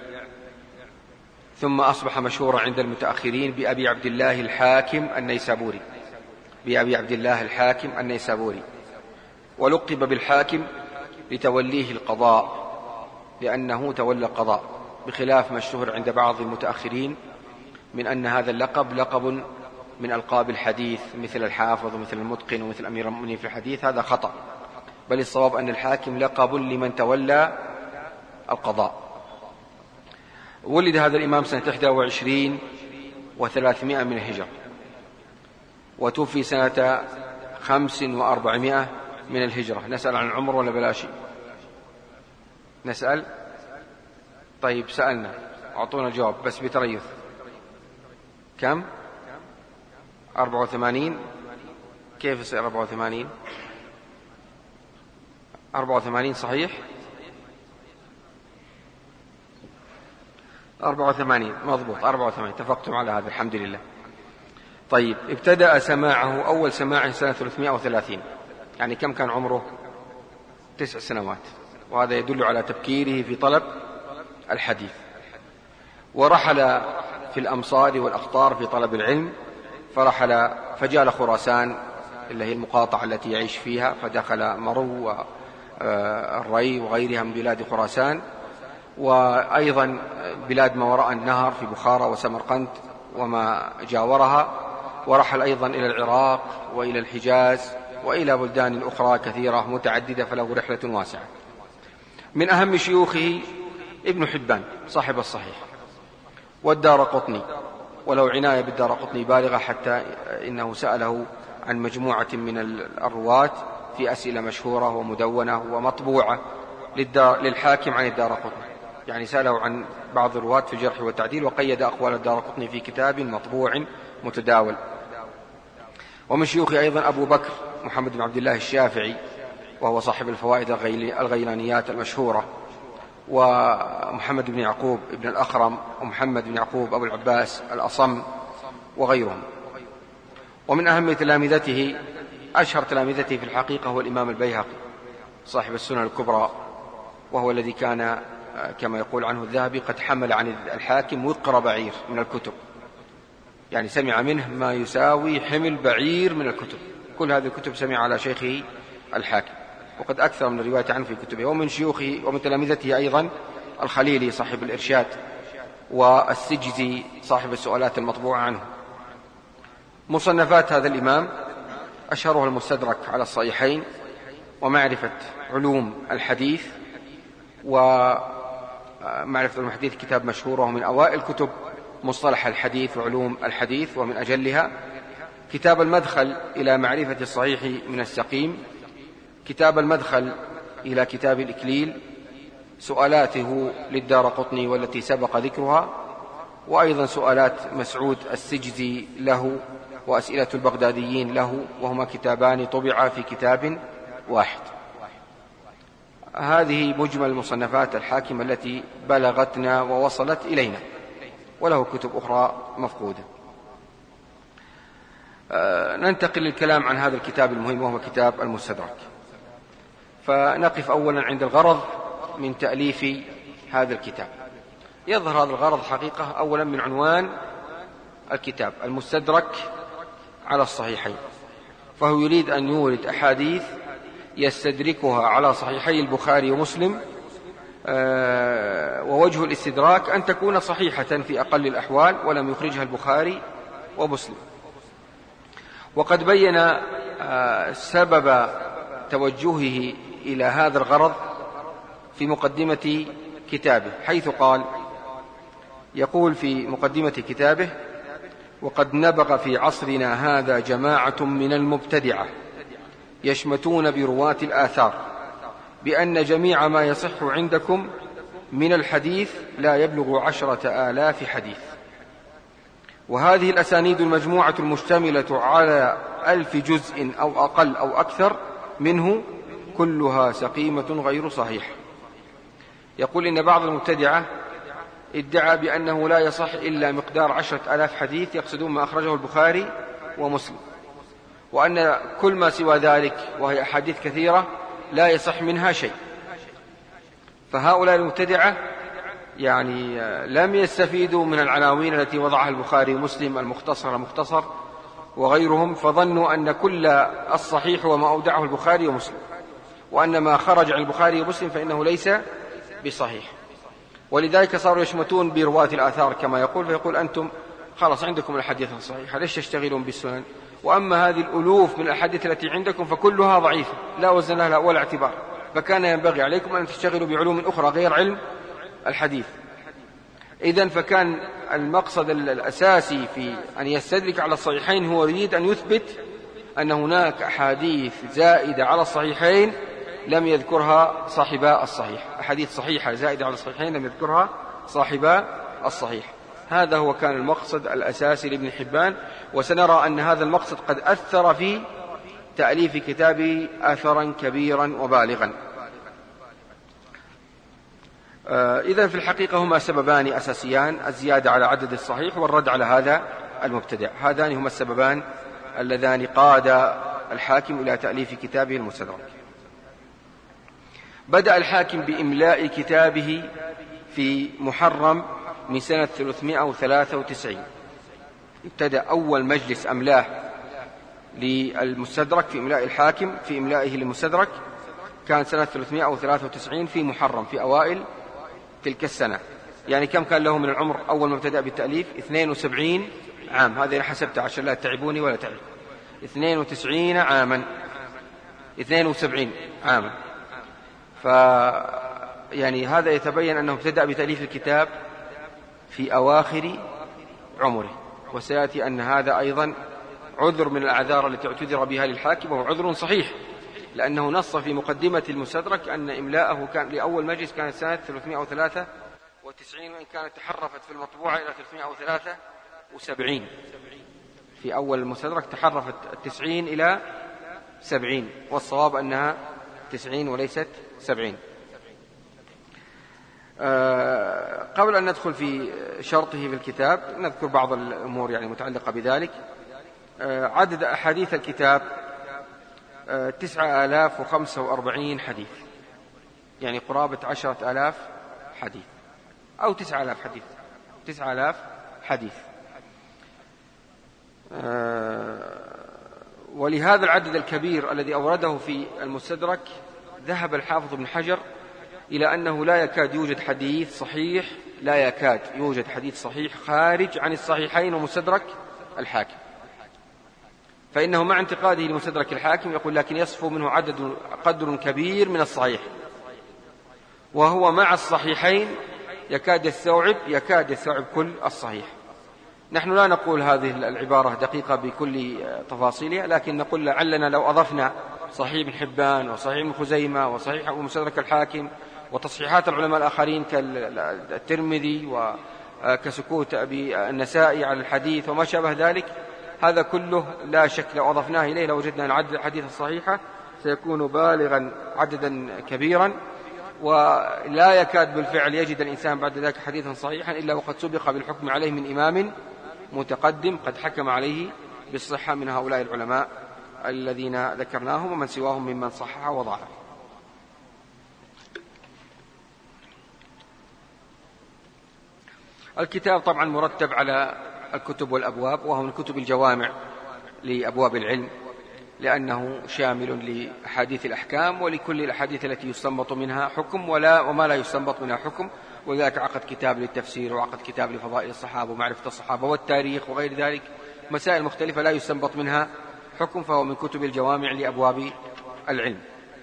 ثم أصبح مشهورا عند المتأخرين بأبي عبد الله الحاكم النيسابوري، بأبي عبد الله الحاكم النيسابوري، ولقب بالحاكم لتوليه القضاء لأنه تولى القضاء، بخلاف ما اشتهر عند بعض المتأخرين من أن هذا اللقب لقب من ألقاب الحديث مثل الحافظ ومثل المتقن ومثل أمير المؤمنين في الحديث. هذا خطأ، بل الصواب أن الحاكم لقب لمن تولى القضاء. ولد هذا الإمام سنة 21 و300 من الهجرة، وتوفي سنة 5 و400 من الهجرة. نسأل عن العمر ولا بلاشي؟ نسأل؟ طيب سألنا، أعطونا الجواب بس بتريث. كم؟ 84. كيف يصير 84؟ 84 صحيح؟ 84 مضبوط، 84 اتفقتم على هذا، الحمد لله. طيب، ابتدأ سماعه أول سماعه سنة 330، يعني كم كان عمره؟ 9 سنوات، وهذا يدل على تبكيره في طلب الحديث. ورحل في الأمصار والأقطار في طلب العلم، فرحل فجال خراسان اللي هي المقاطعة التي يعيش فيها، فدخل مرو والري وغيرها من بلاد خراسان، وأيضا بلاد ما وراء النهر في بخارى وسمرقند وما جاورها. ورحل أيضا إلى العراق وإلى الحجاز وإلى بلدان أخرى كثيرة متعددة، فله رحلة واسعة. من أهم شيوخه ابن حبان صاحب الصحيح، والدارقطني، ولو عناية بالدارقطني بالغة، حتى إنه سأله عن مجموعة من الرواة في أسئلة مشهورة ومدونة ومطبوعة للحاكم عن الدارقطني، يعني سأله عن بعض الرواة في الجرح والتعديل، وقيد أقوال الدارقطني في كتاب مطبوع متداول. ومن شيوخه أيضا أبو بكر محمد بن عبد الله الشافعي، وهو صاحب الفوائد الغيلانيات المشهورة، ومحمد بن يعقوب ابن الأخرم، ومحمد بن يعقوب أبو العباس الأصم وغيرهم. ومن أهم تلامذته، أشهر تلامذته في الحقيقة، هو الإمام البيهقي صاحب السنن الكبرى، وهو الذي كان كما يقول عنه الذهبي قد حمل عن الحاكم وقر بعير من الكتب، يعني سمع منه ما يساوي حمل بعير من الكتب. كل هذه الكتب سمع على شيخه الحاكم، وقد أكثر من الرواية عنه في كتبه. ومن شيوخه ومن تلامذته أيضا الخليلي صاحب الإرشاد، والسجزي صاحب السؤالات المطبوعة عنه. مصنفات هذا الإمام أشهرها المستدرك على الصحيحين، ومعرفة علوم الحديث، ومعرفة الحديث كتاب مشهور، ومن أوائل كتب مصطلح الحديث وعلوم الحديث، ومن أجلها كتاب المدخل إلى معرفة الصحيح من السقيم، كتاب المدخل إلى كتاب الإكليل، سؤالاته للدارقطني والتي سبق ذكرها، وأيضا سؤالات مسعود السجزي له، وأسئلة البغداديين له، وهما كتابان طبعا في كتاب واحد. هذه مجمل المصنفات الحاكم التي بلغتنا ووصلت إلينا، وله كتب أخرى مفقودة. ننتقل للكلام عن هذا الكتاب المهم، وهو كتاب المستدرك. فنقف أولا عند الغرض من تأليف هذا الكتاب. يظهر هذا الغرض حقيقة أولا من عنوان الكتاب، المستدرك على الصحيحين، فهو يريد أن يورد أحاديث يستدركها على صحيحي البخاري ومسلم، ووجه الاستدراك أن تكون صحيحة في أقل الأحوال ولم يخرجها البخاري ومسلم. وقد بين سبب توجهه إلى هذا الغرض في مقدمة كتابه، حيث قال، يقول في مقدمة كتابه: وقد نبغ في عصرنا هذا جماعة من المبتدعة يشمتون برواة الآثار بأن جميع ما يصح عندكم من الحديث لا يبلغ 10,000 حديث، وهذه الأسانيد المجموعة المشتملة على 1000 جزء أو أقل أو أكثر منه كلها سقيمة غير صحيحة. يقول إن بعض المبتدعة ادعى بأنه لا يصح إلا مقدار 10,000 حديث، يقصدون ما أخرجه البخاري ومسلم، وأن كل ما سوى ذلك وهي أحاديث كثيرة لا يصح منها شيء. فهؤلاء المبتدعة يعني لم يستفيدوا من العناوين التي وضعها البخاري ومسلم، المختصر وغيرهم، فظنوا أن كل الصحيح وما أودعه البخاري ومسلم، وأن ما خرج عن البخاري ومسلم فإنه ليس بصحيح. ولذلك صاروا يشمتون برواة الآثار كما يقول، فيقول: أنتم خلاص عندكم الحديث الصحيح، ليش تشتغلون بالسنن؟ وأما هذه الألوف من الأحاديث التي عندكم فكلها ضعيفة لا وزن لها ولا اعتبار، فكان ينبغي عليكم أن تشتغلوا بعلوم أخرى غير علم الحديث. إذن فكان المقصد الأساسي في أن يستدرك على الصحيحين هو يريد أن يثبت أن هناك أحاديث زائدة على الصحيحين لم يذكرها صاحبا الصحيح، أحاديث صحيحة زائدة على الصحيحين لم يذكرها صاحبا الصحيح. هذا هو كان المقصد الأساسي لابن حبان، وسنرى أن هذا المقصد قد أثر في تأليف كتابه أثرا كبيرا وبالغا. إذن في الحقيقة هما سببان أساسيان: الزيادة على عدد الصحيح والرد على هذا المبتدع. هذان هما السببان اللذان قاد الحاكم إلى تأليف كتابه المستدرك. بدأ الحاكم بإملاء كتابه في محرم من سنة 393. ابتدأ أول مجلس أملاه للمستدرك في إملاء الحاكم في إملائه للمستدرك كان سنة 393 في محرم، في أوائل تلك السنة. يعني كم كان له من العمر أول ما ابتدأ بالتأليف؟ 72 عام. هذه أنا حسبتها عشان لا تعبوني ولا تعب. 92 عاما، 72 عاما. يعني هذا يتبين أنه ابتدأ بتأليف الكتاب في أواخر عمره، وسيأتي أن هذا أيضا عذر من الأعذار التي اعتذر بها للحاكم، وهو عذر صحيح، لأنه نص في مقدمة المستدرك أن إملاءه كان لأول مجلس كانت سنة 393، وإن كانت تحرفت في المطبوعة إلى 373. في أول المستدرك تحرفت 90 إلى 70، والصواب أنها 90 وليست 70. قبل أن ندخل في شرطه في الكتاب نذكر بعض الأمور يعني متعلقة بذلك. عدد أحاديث الكتاب 9045 حديث، يعني قرابة 10,000 حديث أو 9,000 حديث، 9,000 حديث. ولهذا العدد الكبير الذي أورده في المستدرك ذهب الحافظ ابن حجر إلى أنه لا يكاد يوجد حديث صحيح، لا يكاد يوجد حديث صحيح خارج عن الصحيحين ومستدرك الحاكم، فإنه مع انتقاده لمستدرك الحاكم يقول لكن يصفو منه قدر كبير من الصحيح، وهو مع الصحيحين يكاد يستوعب كل الصحيح. نحن لا نقول هذه العبارة دقيقة بكل تفاصيلها، لكن نقول لعلنا لو أضفنا صحيح ابن حبان وصحيح ابن خزيمة وصحيح ومستدرك الحاكم وتصحيحات العلماء الآخرين كالترمذي وكسكوت أبي النسائي على الحديث وما شابه ذلك، هذا كله لا شك لو أضفناه إليه لوجدنا أن عدد الحديث الصحيحة سيكون بالغا عددا كبيرا، ولا يكاد بالفعل يجد الإنسان بعد ذلك حديثا صحيحا إلا وقد سبق بالحكم عليه من إمام متقدم قد حكم عليه بالصحة من هؤلاء العلماء الذين ذكرناهم ومن سواهم ممن صحح وضعف. الكتاب طبعا مرتب على الكتب والأبواب، وهو من كتب الجوامع لأبواب العلم، لأنه شامل لأحاديث الأحكام ولكل الأحاديث التي يستنبط منها حكم وما لا يستنبط منها حكم، وذلك عقد كتاب للتفسير وعقد كتاب لفضائل الصحابة ومعرفة الصحابة والتاريخ وغير ذلك، مسائل مختلفة لا يستنبط منها حكم، فهو من كتب الجوامع لأبواب العلم.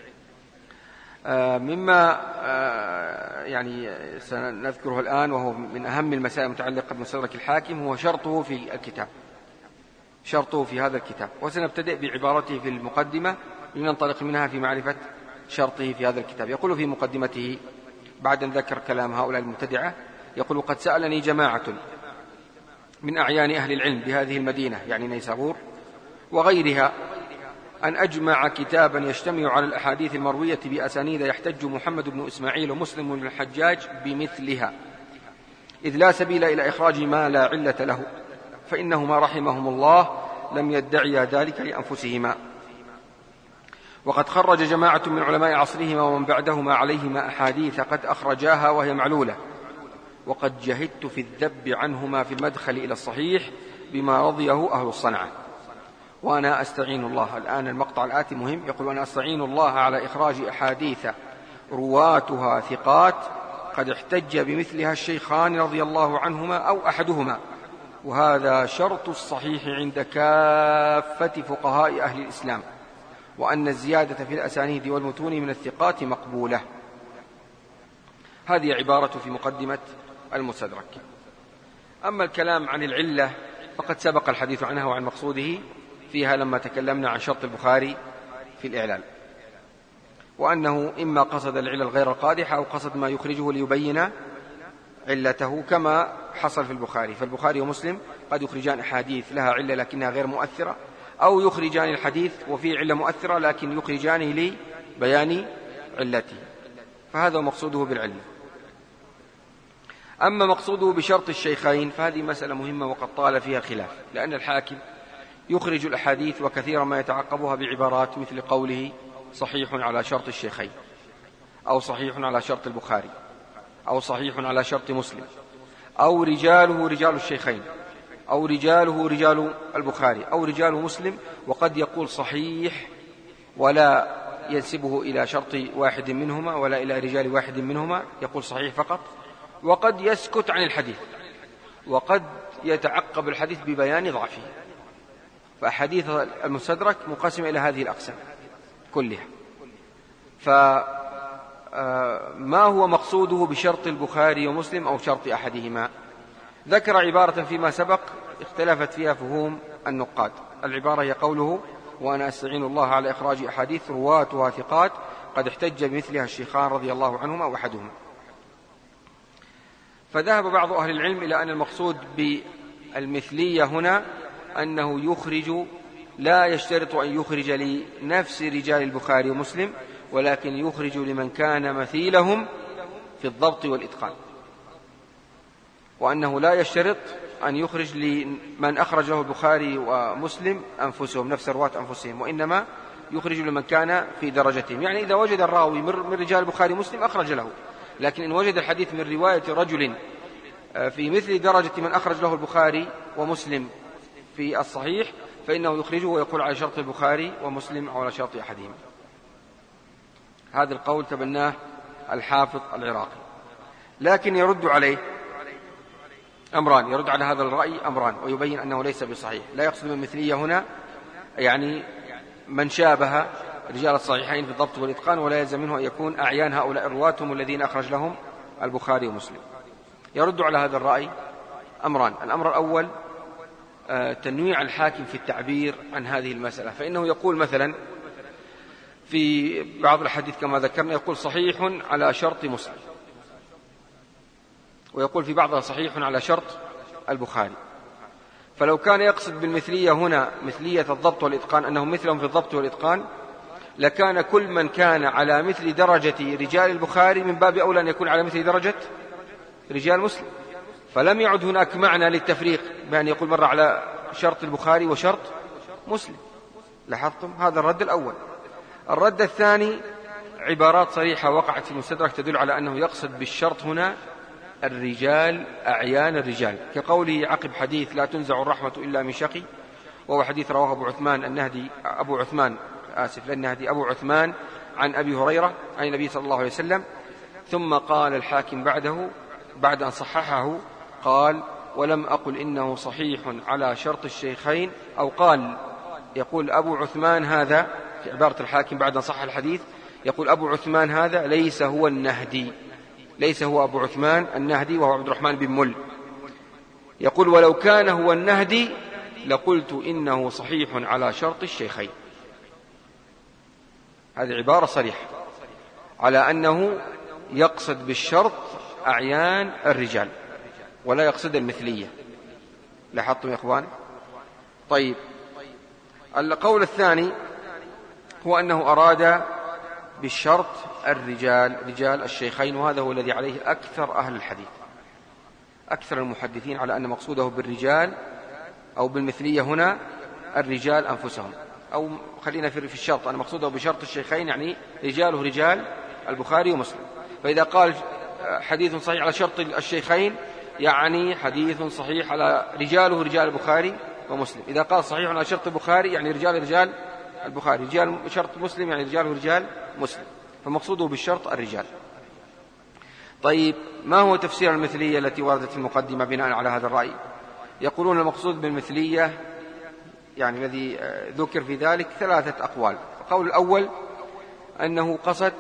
مما يعني سنذكره الآن وهو من أهم المسائل المتعلقة بمستدرك الحاكم هو شرطه في الكتاب، شرطه في هذا الكتاب، وسنبتدئ بعبارته في المقدمة لننطلق منها في معرفة شرطه في هذا الكتاب. يقول في مقدمته بعد أن ذكر كلام هؤلاء المبتدعة، يقول قد سألني جماعة من أعيان أهل العلم بهذه المدينة يعني نيسابور وغيرها أن أجمع كتابا يجتمع على الأحاديث المروية بأسانيد يحتج محمد بن إسماعيل ومسلم بن الحجاج بمثلها، إذ لا سبيل إلى إخراج ما لا علة له، فإنهما رحمهم الله لم يدعيا ذلك لأنفسهما، وقد خرج جماعة من علماء عصرهما ومن بعدهما عليهما أحاديث قد أخرجاها وهي معلولة، وقد جهدت في الذب عنهما في المدخل إلى الصحيح بما رضيه أهل الصنعة، وأنا أستعين الله. الآن المقطع الآتي مهم، يقول وأنا أستعين الله على إخراج أحاديث رواتها ثقات قد احتج بمثلها الشيخان رضي الله عنهما أو أحدهما، وهذا شرط الصحيح عند كافة فقهاء أهل الإسلام، وأن الزيادة في الأسانيد والمتون من الثقات مقبولة. هذه عبارة في مقدمة المستدرك. أما الكلام عن العلة فقد سبق الحديث عنها وعن مقصوده فيها لما تكلمنا عن شرط البخاري في الإعلال، وأنه إما قصد العلل غير القادحة أو قصد ما يخرجه ليبين علته كما حصل في البخاري، فالبخاري ومسلم قد يخرجان أحاديث لها علة لكنها غير مؤثرة، أو يخرجان الحديث وفيه علة مؤثرة لكن يخرجانه لبيان علته، فهذا مقصوده بالعلة. أما مقصوده بشرط الشيخين فهذه مسألة مهمة وقد طال فيها خلاف، لأن الحاكم يخرج الأحاديث وكثيرا ما يتعقبها بعبارات مثل قوله صحيح على شرط الشيخين أو صحيح على شرط البخاري أو صحيح على شرط مسلم، أو رجاله رجال الشيخين، أو رجاله رجال البخاري، أو رجاله مسلم. وقد يقول صحيح ولا ينسبه إلى شرط واحد منهما ولا إلى رجال واحد منهما، يقول صحيح فقط. وقد يسكت عن الحديث، وقد يتعقب الحديث ببيان ضعفه. فأحاديث المستدرك مقسمة إلى هذه الأقسام كلها. فما هو مقصوده بشرط البخاري ومسلم أو شرط أحدهما؟ ذكر عبارة فيما سبق اختلفت فيها فهوم النقاد. العبارة هي قوله: وأنا أستعين الله على إخراج أحاديث رواتها ثقات قد احتج بمثلها الشيخان رضي الله عنهما وأحدهما. فذهب بعض أهل العلم إلى أن المقصود بالمثلية هنا أنه يخرج، لا يشترط أن يخرج لنفس رجال البخاري ومسلم، ولكن يخرج لمن كان مثيلهم في الضبط والإتقان، وأنه لا يشترط أن يخرج لمن أخرج له البخاري ومسلم أنفسهم نفس رواة أنفسهم، وإنما يخرج لمن كان في درجتهم. يعني إذا وجد الراوي من رجال البخاري ومسلم أخرج له، لكن إن وجد الحديث من رواية رجل في مثل درجة من أخرج له البخاري ومسلم في الصحيح فإنه يخرجه ويقول على شرط البخاري ومسلم أو على شرط أحدهما. هذا القول تبناه الحافظ العراقي، لكن يرد عليه أمران، يرد على هذا الرأي أمران، ويبين أنه ليس بصحيح. لا يقصد بالمثلية هنا يعني من شابه رجال الصحيحين في الضبط والإتقان، ولا يلزم منه أن يكون أعيان هؤلاء رواتهم الذين أخرج لهم البخاري ومسلم. يرد على هذا الرأي أمران. الأمر الأول تنويع الحاكم في التعبير عن هذه المسألة، فإنه يقول مثلا في بعض الحديث كما ذكرنا يقول صحيح على شرط مسلم، ويقول في بعضها صحيح على شرط البخاري. فلو كان يقصد بالمثلية هنا مثلية الضبط والإتقان، أنهم مثلهم في الضبط والإتقان، لكان كل من كان على مثل درجة رجال البخاري من باب أولى أن يكون على مثل درجة رجال مسلم. فلم يعد هناك معنى للتفريق بأن يقول مرة على شرط البخاري وشرط مسلم. لاحظتم؟ هذا الرد الأول. الرد الثاني عبارات صريحة وقعت في المستدرك تدل على أنه يقصد بالشرط هنا الرجال، أعيان الرجال، كقوله عقب حديث لا تنزع الرحمة إلا من شقي، وهو حديث رواه أبو عثمان عن أبي هريرة عن النبي صلى الله عليه وسلم. ثم قال الحاكم بعده بعد أن صححه قال: ولم أقل إنه صحيح على شرط الشيخين، أو قال يقول أبو عثمان هذا في عبارة الحاكم بعد أن صحح الحديث، يقول أبو عثمان هذا ليس هو النهدي، ليس هو أبو عثمان النهدي وهو عبد الرحمن بن مل. يقول: ولو كان هو النهدي لقلت إنه صحيح على شرط الشيخين. هذه عبارة صريحة على أنه يقصد بالشرط أعيان الرجال ولا يقصد المثلية. لاحظتم يا إخوان؟ طيب، القول الثاني هو أنه أراد بالشرط الرجال، رجال الشيخين، وهذا هو الذي عليه أكثر أهل الحديث، أكثر المحدثين على أن مقصوده بالرجال أو بالمثلية هنا الرجال أنفسهم، أو خلينا في الشرط، أن مقصوده بشرط الشيخين يعني رجاله رجال البخاري ومسلم. فإذا قال حديث صحيح على شرط الشيخين يعني حديث صحيح على رجاله رجال البخاري ومسلم. إذا قال صحيح على شرط البخاري يعني رجال البخاري، رجال شرط مسلم يعني رجاله رجال مسلم، فمقصوده بالشرط الرجال. طيب، ما هو تفسير المثلية التي وردت في المقدمة بناء على هذا الرأي؟ يقولون المقصود بالمثلية يعني الذي ذكر في ذلك 3 أقوال. القول الأول أنه قصد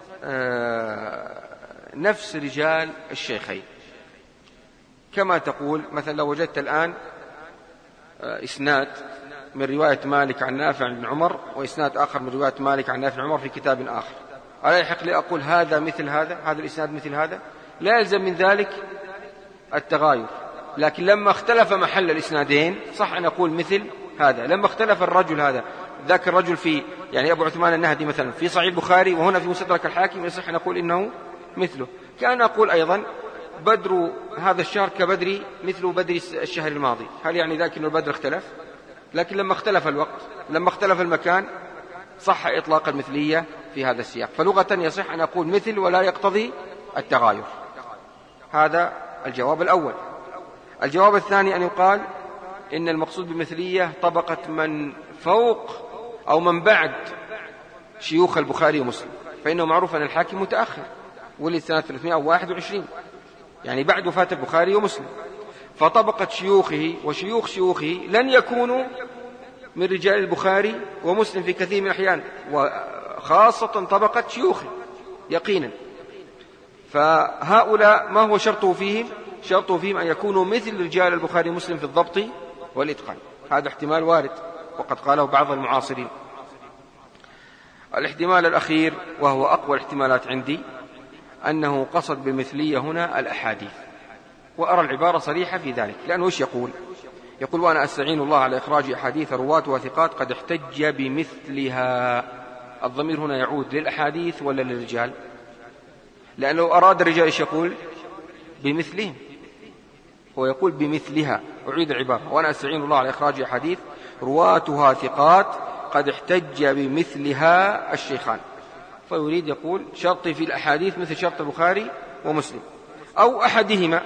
نفس رجال الشيخين، كما تقول مثلا لو وجدت الآن إسناد من رواية مالك عن نافع بن عمر وإسناد آخر من رواية مالك عن نافع بن عمر في كتاب آخر، ألا يحق لي أقول هذا مثل هذا، هذا الإسناد مثل هذا؟ لا يلزم من ذلك التغاير، لكن لما اختلف محل الإسنادين صح أن أقول مثل هذا. لما اختلف الرجل هذا، ذاك الرجل في يعني أبو عثمان النهدي مثلا في صحيح البخاري وهنا في مستدرك الحاكم، يصح أن أقول إنه مثله. كان أقول أيضا بدر هذا الشهر كبدر مثل بدر الشهر الماضي، هل يعني ذاك أن البدر اختلف؟ لكن لما اختلف الوقت، لما اختلف المكان، صح إطلاق المثلية في هذا السياق. فلغة يصح أن أقول مثل ولا يقتضي التغاير. هذا الجواب الأول. الجواب الثاني أن يقال إن المقصود بمثلية طبقة من فوق أو من بعد شيوخ البخاري ومسلم، فإنه معروف أن الحاكم متأخر، ولد سنة 321، يعني بعد وفاة البخاري ومسلم، فطبقة شيوخه وشيوخ شيوخه لن يكونوا من رجال البخاري ومسلم في كثير من الأحيان، وخاصة طبقة شيوخه يقينا. فهؤلاء ما هو شرطه فيهم؟ شرطه فيهم أن يكونوا مثل رجال البخاري ومسلم في الضبط والإتقان. هذا احتمال وارد وقد قاله بعض المعاصرين. الاحتمال الأخير وهو أقوى الاحتمالات عندي أنه قصد بالمثلية هنا الأحاديث، وأرى العبارة صريحة في ذلك، لأنه إيش يقول؟ يقول وأنا أستعين الله على إخراج أحاديث رواتها ثقات قد احتج بمثلها. الضمير هنا يعود للأحاديث ولا للرجال؟ لأنه لو أراد الرجال إيش يقول؟ بمثلهم، هو يقول بمثلها. أعيد العبارة وأنا أستعين الله على إخراج أحاديث رواتها ثقات قد احتج بمثلها الشيخان، فيريد يقول شرطي في الأحاديث مثل شرط البخاري ومسلم أو أحدهما،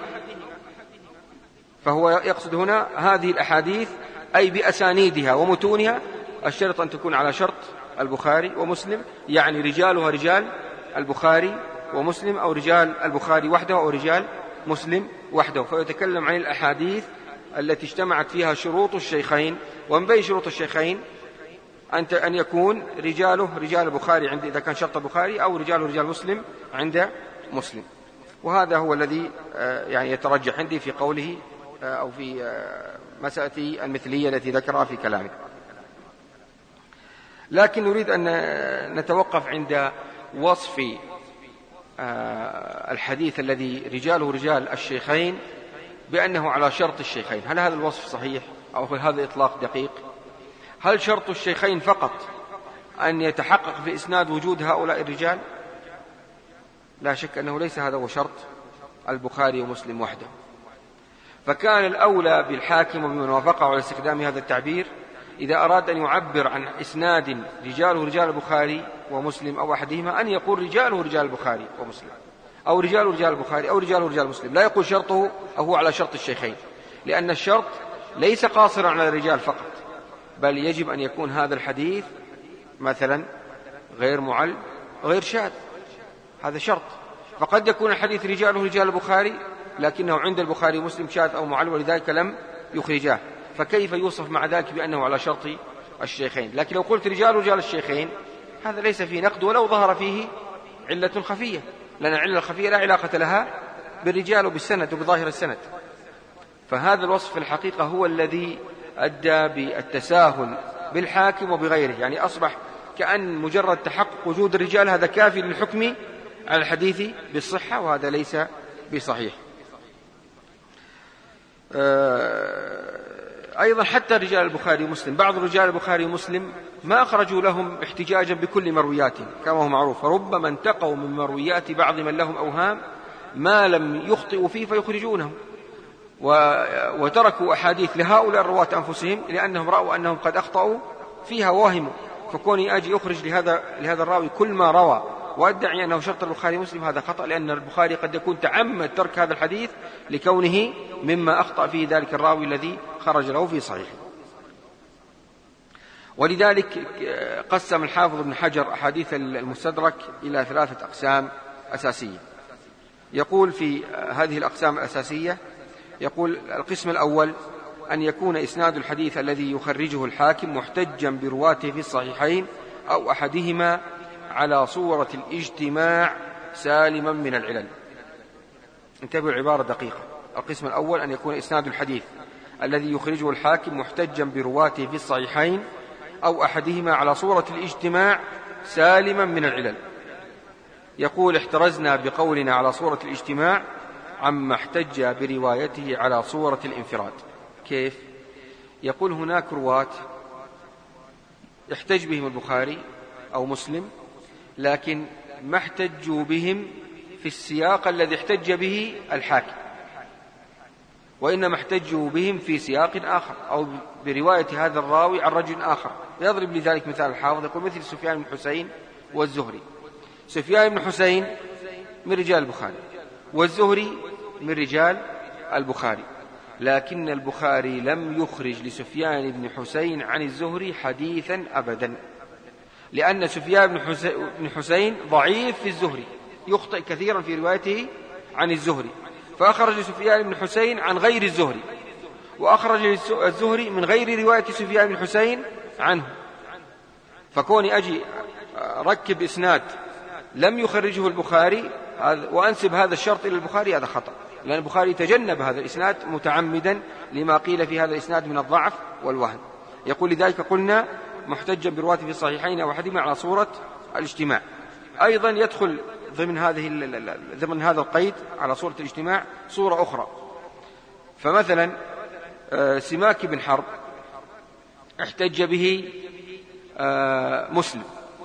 فهو يقصد هنا هذه الأحاديث أي بأسانيدها ومتونها الشرط أن تكون على شرط البخاري ومسلم، يعني رجالها رجال البخاري ومسلم أو رجال البخاري وحده أو رجال مسلم وحده. فيتكلم عن الأحاديث التي اجتمعت فيها شروط الشيخين، ومن بين شروط الشيخين أن يكون رجاله رجال البخاري عند إذا كان شرط البخاري، أو رجاله رجال مسلم عند مسلم. وهذا هو الذي يعني يترجح عندي في قوله أو في مسألة المثلية التي ذكرها في كلامه. لكن نريد أن نتوقف عند وصف الحديث الذي رجاله رجال الشيخين بأنه على شرط الشيخين. هل هذا الوصف صحيح أو هذا إطلاق دقيق؟ هل شرط الشيخين فقط أن يتحقق في إسناد وجود هؤلاء الرجال؟ لا شك أنه ليس هذا هو شرط البخاري ومسلم وحده. فكان الأولى بالحاكم وبمن وافقه على استخدام هذا التعبير إذا أراد أن يعبر عن إسناد رجاله رجال البخاري ومسلم أو أحدهما أن يقول رجاله رجال البخاري ومسلم، أو رجاله رجال البخاري أو رجاله رجال مسلم، لا يقول شرطه أو على شرط الشيخين، لأن الشرط ليس قاصرا على الرجال فقط، بل يجب أن يكون هذا الحديث مثلا غير معل غير شاذ، هذا شرط. فقد يكون الحديث رجاله رجال البخاري لكنه عند البخاري ومسلم شاذ أو معل ولذلك لم يخرجاه، فكيف يوصف مع ذلك بأنه على شرط الشيخين؟ لكن لو قلت رجال الشيخين هذا ليس فيه نقد ولو ظهر فيه علة خفية، لأن العلة الخفية لا علاقة لها بالرجال وبالسند وبظاهر السند. فهذا الوصف في الحقيقة هو الذي أدى بالتساهل بالحاكم وبغيره، يعني أصبح كأن مجرد تحقق وجود الرجال هذا كافي للحكم على الحديث بالصحة، وهذا ليس بصحيح. أيضا حتى رجال البخاري ومسلم، بعض رجال البخاري ومسلم ما أخرجوا لهم احتجاجا بكل مروياتهم كما هو معروف، فربما انتقوا من مرويات بعض من لهم أوهام ما لم يخطئوا فيه فيخرجونه، وتركوا أحاديث لهؤلاء الرواة أنفسهم لأنهم رأوا أنهم قد أخطأوا فيها واهموا. فكوني أجي أخرج لهذا الراوي كل ما روى وأدعي أنه شرط البخاري ومسلم هذا خطأ، لأن البخاري قد يكون تعمد ترك هذا الحديث لكونه مما أخطأ فيه ذلك الراوي الذي خرج له في صحيح. ولذلك قسم الحافظ ابن حجر أحاديث المستدرك إلى 3 أقسام أساسية. يقول في هذه الأقسام الأساسية، يقول القسم الأول أن يكون إسناد الحديث الذي يخرجه الحاكم محتجا برواته في الصحيحين أو أحدهما على صورة الاجتماع سالما من العلل. انتبهوا العبارة دقيقة. القسم الأول أن يكون إسناد الحديث الذي يخرجه الحاكم محتجا برواته في الصحيحين أو أحدهما على صورة الاجتماع سالما من العلل. يقول احترزنا بقولنا على صورة الاجتماع عما احتج بروايته على صورة الانفراد. كيف؟ يقول هناك رواة يحتج بهم البخاري أو مسلم لكن ما احتجوا بهم في السياق الذي احتج به الحاكم، وإنما احتجوا بهم في سياق آخر أو برواية هذا الراوي عن رجل آخر. يضرب لذلك مثال الحافظ، يقول مثل سفيان بن حسين والزهري. سفيان بن حسين من رجال البخاري، والزهري من رجال البخاري، لكن البخاري لم يخرج لسفيان بن حسين عن الزهري حديثا أبدا، لأن سفيان بن حسين ضعيف في الزهري، يخطئ كثيرا في روايته عن الزهري، فأخرج سفيان بن حسين عن غير الزهري، وأخرج الزهري من غير رواية سفيان بن حسين عنه. فكوني أجي ركب إسناد لم يخرجه البخاري وأنسب هذا الشرط إلى البخاري، هذا خطأ، لأن البخاري تجنب هذا الإسناد متعمدا لما قيل في هذا الإسناد من الضعف والوهن. يقول لذلك قلنا محتجا برواة في الصحيحين أو أحدهما على صورة الاجتماع. أيضا يدخل ضمن هذا القيد على صورة الاجتماع صورة أخرى، فمثلا سماك بن حرب احتج به مسلم،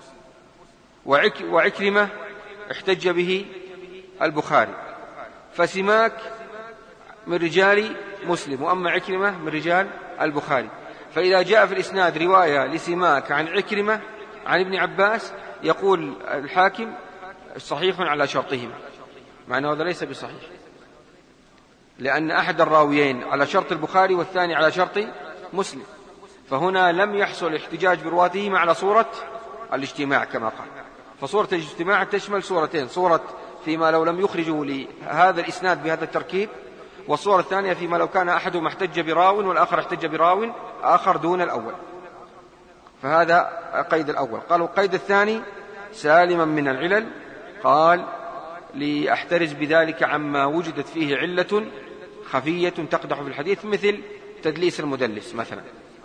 وعكرمة احتج به البخاري، فسماك من رجال مسلم وأما عكرمة من رجال البخاري. فإذا جاء في الإسناد رواية لسماك عن عكرمة عن ابن عباس يقول الحاكم صحيح على شرطهما، مع أنه هذا ليس بصحيح، لأن أحد الراويين على شرط البخاري والثاني على شرط مسلم، فهنا لم يحصل احتجاج برواتهما على صورة الاجتماع كما قال. فصورة الاجتماع تشمل صورتين: صورة فيما لو لم يخرجوا لهذا الإسناد بهذا التركيب، والصورة الثانية فيما لو كان أحدهم احتج براو والآخر احتج براو آخر دون الأول. فهذا قيد الأول. قالوا القيد الثاني سالما من العلل، قال لأحترز بذلك عما وجدت فيه علة خفية تقدح في الحديث مثل تدليس المدلس مثلا.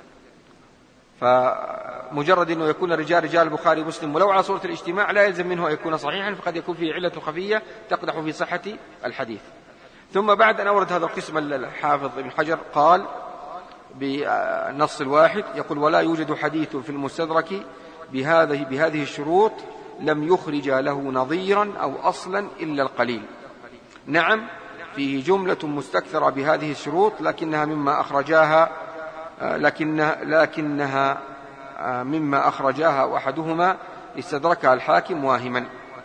فمجرد أنه يكون رجال البخاري ومسلم ولو على صورة الاجتماع لا يلزم منه أن يكون صحيحا، فقد يكون فيه علة خفية تقدح في صحة الحديث. ثم بعد أن أورد هذا القسم الحافظ ابن حجر قال بالنص الواحد، يقول: ولا يوجد حديث في المستدرك بهذه الشروط لم يخرج له نظيرا أو أصلا إلا القليل. نعم، فيه جملة مستكثرة بهذه الشروط، لكنها مما أخرجاها وأحدهما استدركها الحاكم واهما.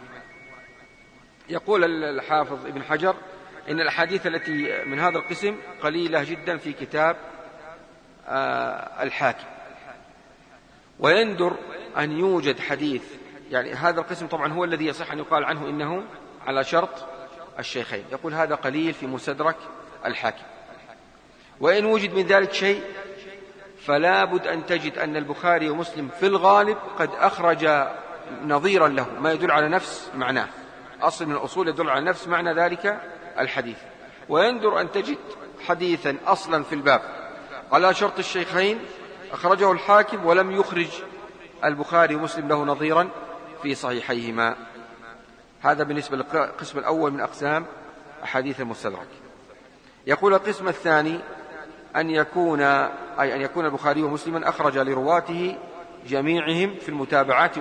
يقول الحافظ ابن حجر إن الأحاديث التي من هذا القسم قليلة جدا في كتاب الحاكم، ويندر أن يوجد حديث، يعني هذا القسم طبعا هو الذي يصح أن يقال عنه إنه على شرط الشيخين، يقول هذا قليل في مستدرك الحاكم. وإن وجد من ذلك شيء فلا بد أن تجد أن البخاري ومسلم في الغالب قد أخرج نظيرا له ما يدل على نفس معناه، أصل من الأصول يدل على نفس معنى ذلك الحديث. ويندر أن تجد حديثا أصلا في الباب على شرط الشيخين أخرجه الحاكم ولم يخرج البخاري ومسلم له نظيرا في صحيحيهما. هذا بالنسبة للقسم الأول من أقسام أحاديث المستدرك. يقول القسم الثاني أن يكون البخاري ومسلما أخرج لرواته جميعهم في المتابعات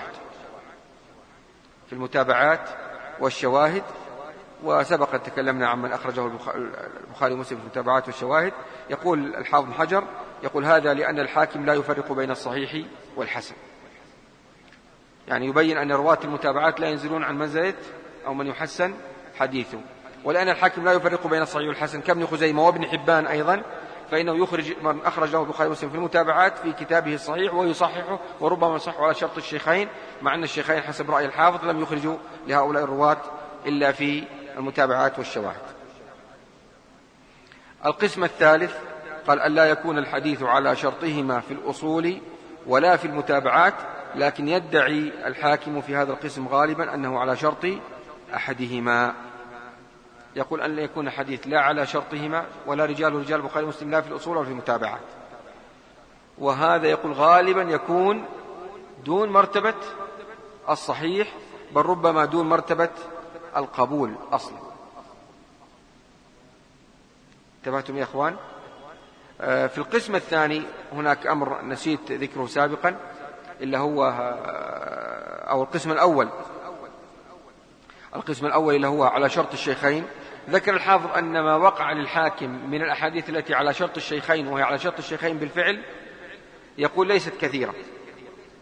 والشواهد، وسبق تكلمنا عن من أخرجه البخاري ومسلم في المتابعات والشواهد. يقول الحافظ حجر يقول هذا لأن الحاكم لا يفرق بين الصحيح والحسن، يعني يبين أن رواة المتابعات لا ينزلون عن منزلة أو من يحسن حديثه، ولأن الحاكم لا يفرق بين الصحيح والحسن كابن خزيمة وابن حبان أيضا، فإنه يخرج من أخرج له البخاري ومسلم في المتابعات في كتابه الصحيح ويصححه، وربما يصح على شرط الشيخين، مع أن الشيخين حسب رأي الحافظ لم يخرجوا لهؤلاء الرواة إلا في المتابعات والشواهد. القسم الثالث قال ألا يكون الحديث على شرطهما في الأصول ولا في المتابعات، لكن يدعي الحاكم في هذا القسم غالبا أنه على شرط أحدهما. يقول أن لا يكون حديث لا على شرطهما ولا رجال البخاري ومسلم لا في الأصول ولا في المتابعات، وهذا يقول غالبا يكون دون مرتبة الصحيح، بل ربما دون مرتبة القبول أصلا. انتبهتم يا أخوان؟ في القسم الثاني هناك أمر نسيت ذكره سابقا، إلا هو أو القسم الأول اللي هو على شرط الشيخين. ذكر الحافظ أن ما وقع للحاكم من الأحاديث التي على شرط الشيخين وهي على شرط الشيخين بالفعل يقول ليست كثيرة،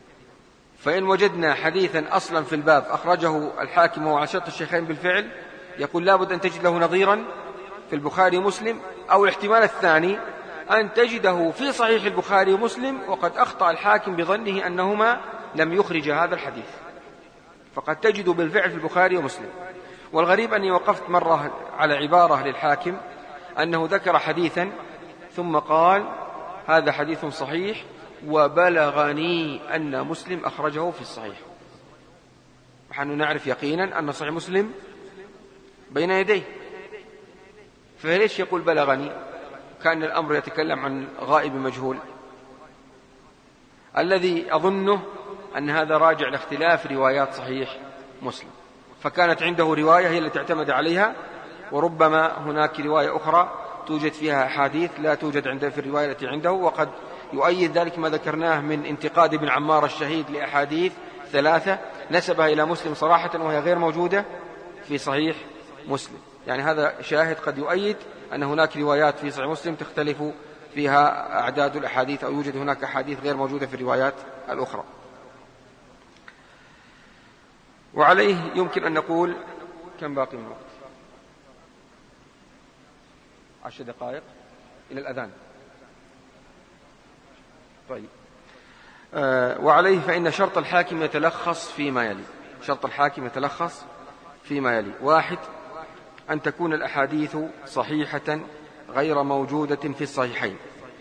فإن وجدنا حديثا أصلا في الباب أخرجه الحاكم وهو على شرط الشيخين بالفعل يقول لابد أن تجد له نظيرا في البخاري ومسلم، أو الاحتمال الثاني أن تجده في صحيح البخاري ومسلم وقد أخطأ الحاكم بظنه أنهما لم يخرج هذا الحديث، فقد تجد بالفعل في البخاري ومسلم. والغريب أني وقفت مرة على عبارة للحاكم أنه ذكر حديثا ثم قال هذا حديث صحيح وبلغني أن مسلم أخرجه في الصحيح، نحن نعرف يقينا أن صحيح مسلم بين يديه، فليش يقول بلغني؟ كان الأمر يتكلم عن غائب مجهول. الذي أظنه أن هذا راجع لاختلاف روايات صحيح مسلم، فكانت عنده رواية هي التي اعتمد عليها، وربما هناك رواية أخرى توجد فيها أحاديث لا توجد عنده في الرواية التي عنده. وقد يؤيد ذلك ما ذكرناه من انتقاد ابن عمار الشهيد لأحاديث 3 نسبها إلى مسلم صراحة وهي غير موجودة في صحيح مسلم. يعني هذا شاهد قد يؤيد أن هناك روايات في صحيح مسلم تختلف فيها أعداد الأحاديث، أو يوجد هناك أحاديث غير موجودة في الروايات الأخرى. وعليه يمكن أن نقول كم باقي من وقت؟ 10 دقائق إلى الأذان. طيب. وعليه فإن شرط الحاكم يتلخص فيما يلي. شرط الحاكم يتلخص فيما يلي: 1. أن تكون الأحاديث صحيحة غير موجودة في الصحيحين.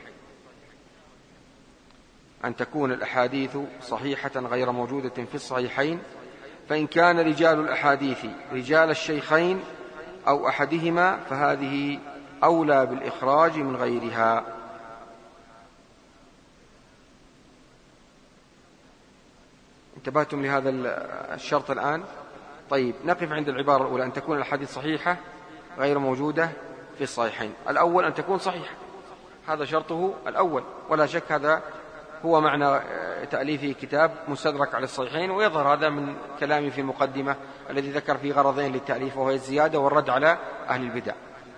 أن تكون الأحاديث صحيحة غير موجودة في الصحيحين، فإن كان رجال الأحاديث رجال الشيخين أو أحدهما فهذه أولى بالإخراج من غيرها. انتبهتم لهذا الشرط الآن؟ طيب، نقف عند العبارة الأولى: أن تكون الأحاديث صحيحة غير موجودة في الصحيحين. الأول أن تكون صحيحة، هذا شرطه الأول، ولا شك هذا هو معنى تأليفه كتاب مستدرك على الصحيحين، ويظهر هذا من كلامي في المقدمة الذي ذكر فيه غرضين للتأليف، وهي الزيادة والرد على أهل البدع.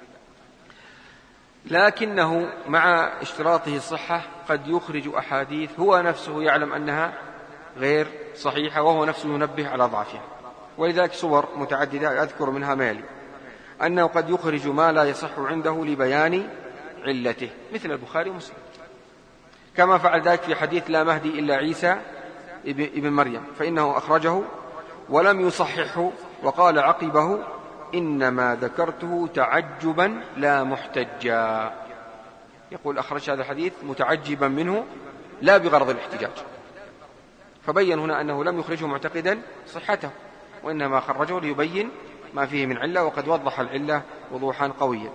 لكنه مع اشتراطه الصحة قد يخرج أحاديث هو نفسه يعلم أنها غير صحيحة وهو نفسه ينبه على ضعفها، ولذلك صور متعددة أذكر منها ما يلي: أنه قد يخرج ما لا يصح عنده لبيان علته، مثل البخاري ومسلم، كما فعل ذلك في حديث لا مهدي إلا عيسى ابن مريم، فإنه أخرجه ولم يصححه، وقال عقبه: إنما ذكرته تعجبا لا محتجا. يقول أخرج هذا الحديث متعجبا منه لا بغرض الاحتجاج، فبين هنا أنه لم يخرجه معتقدا صحته، وإنما خرجه ليبين ما فيه من علة، وقد وضح العلة وضوحا قويا.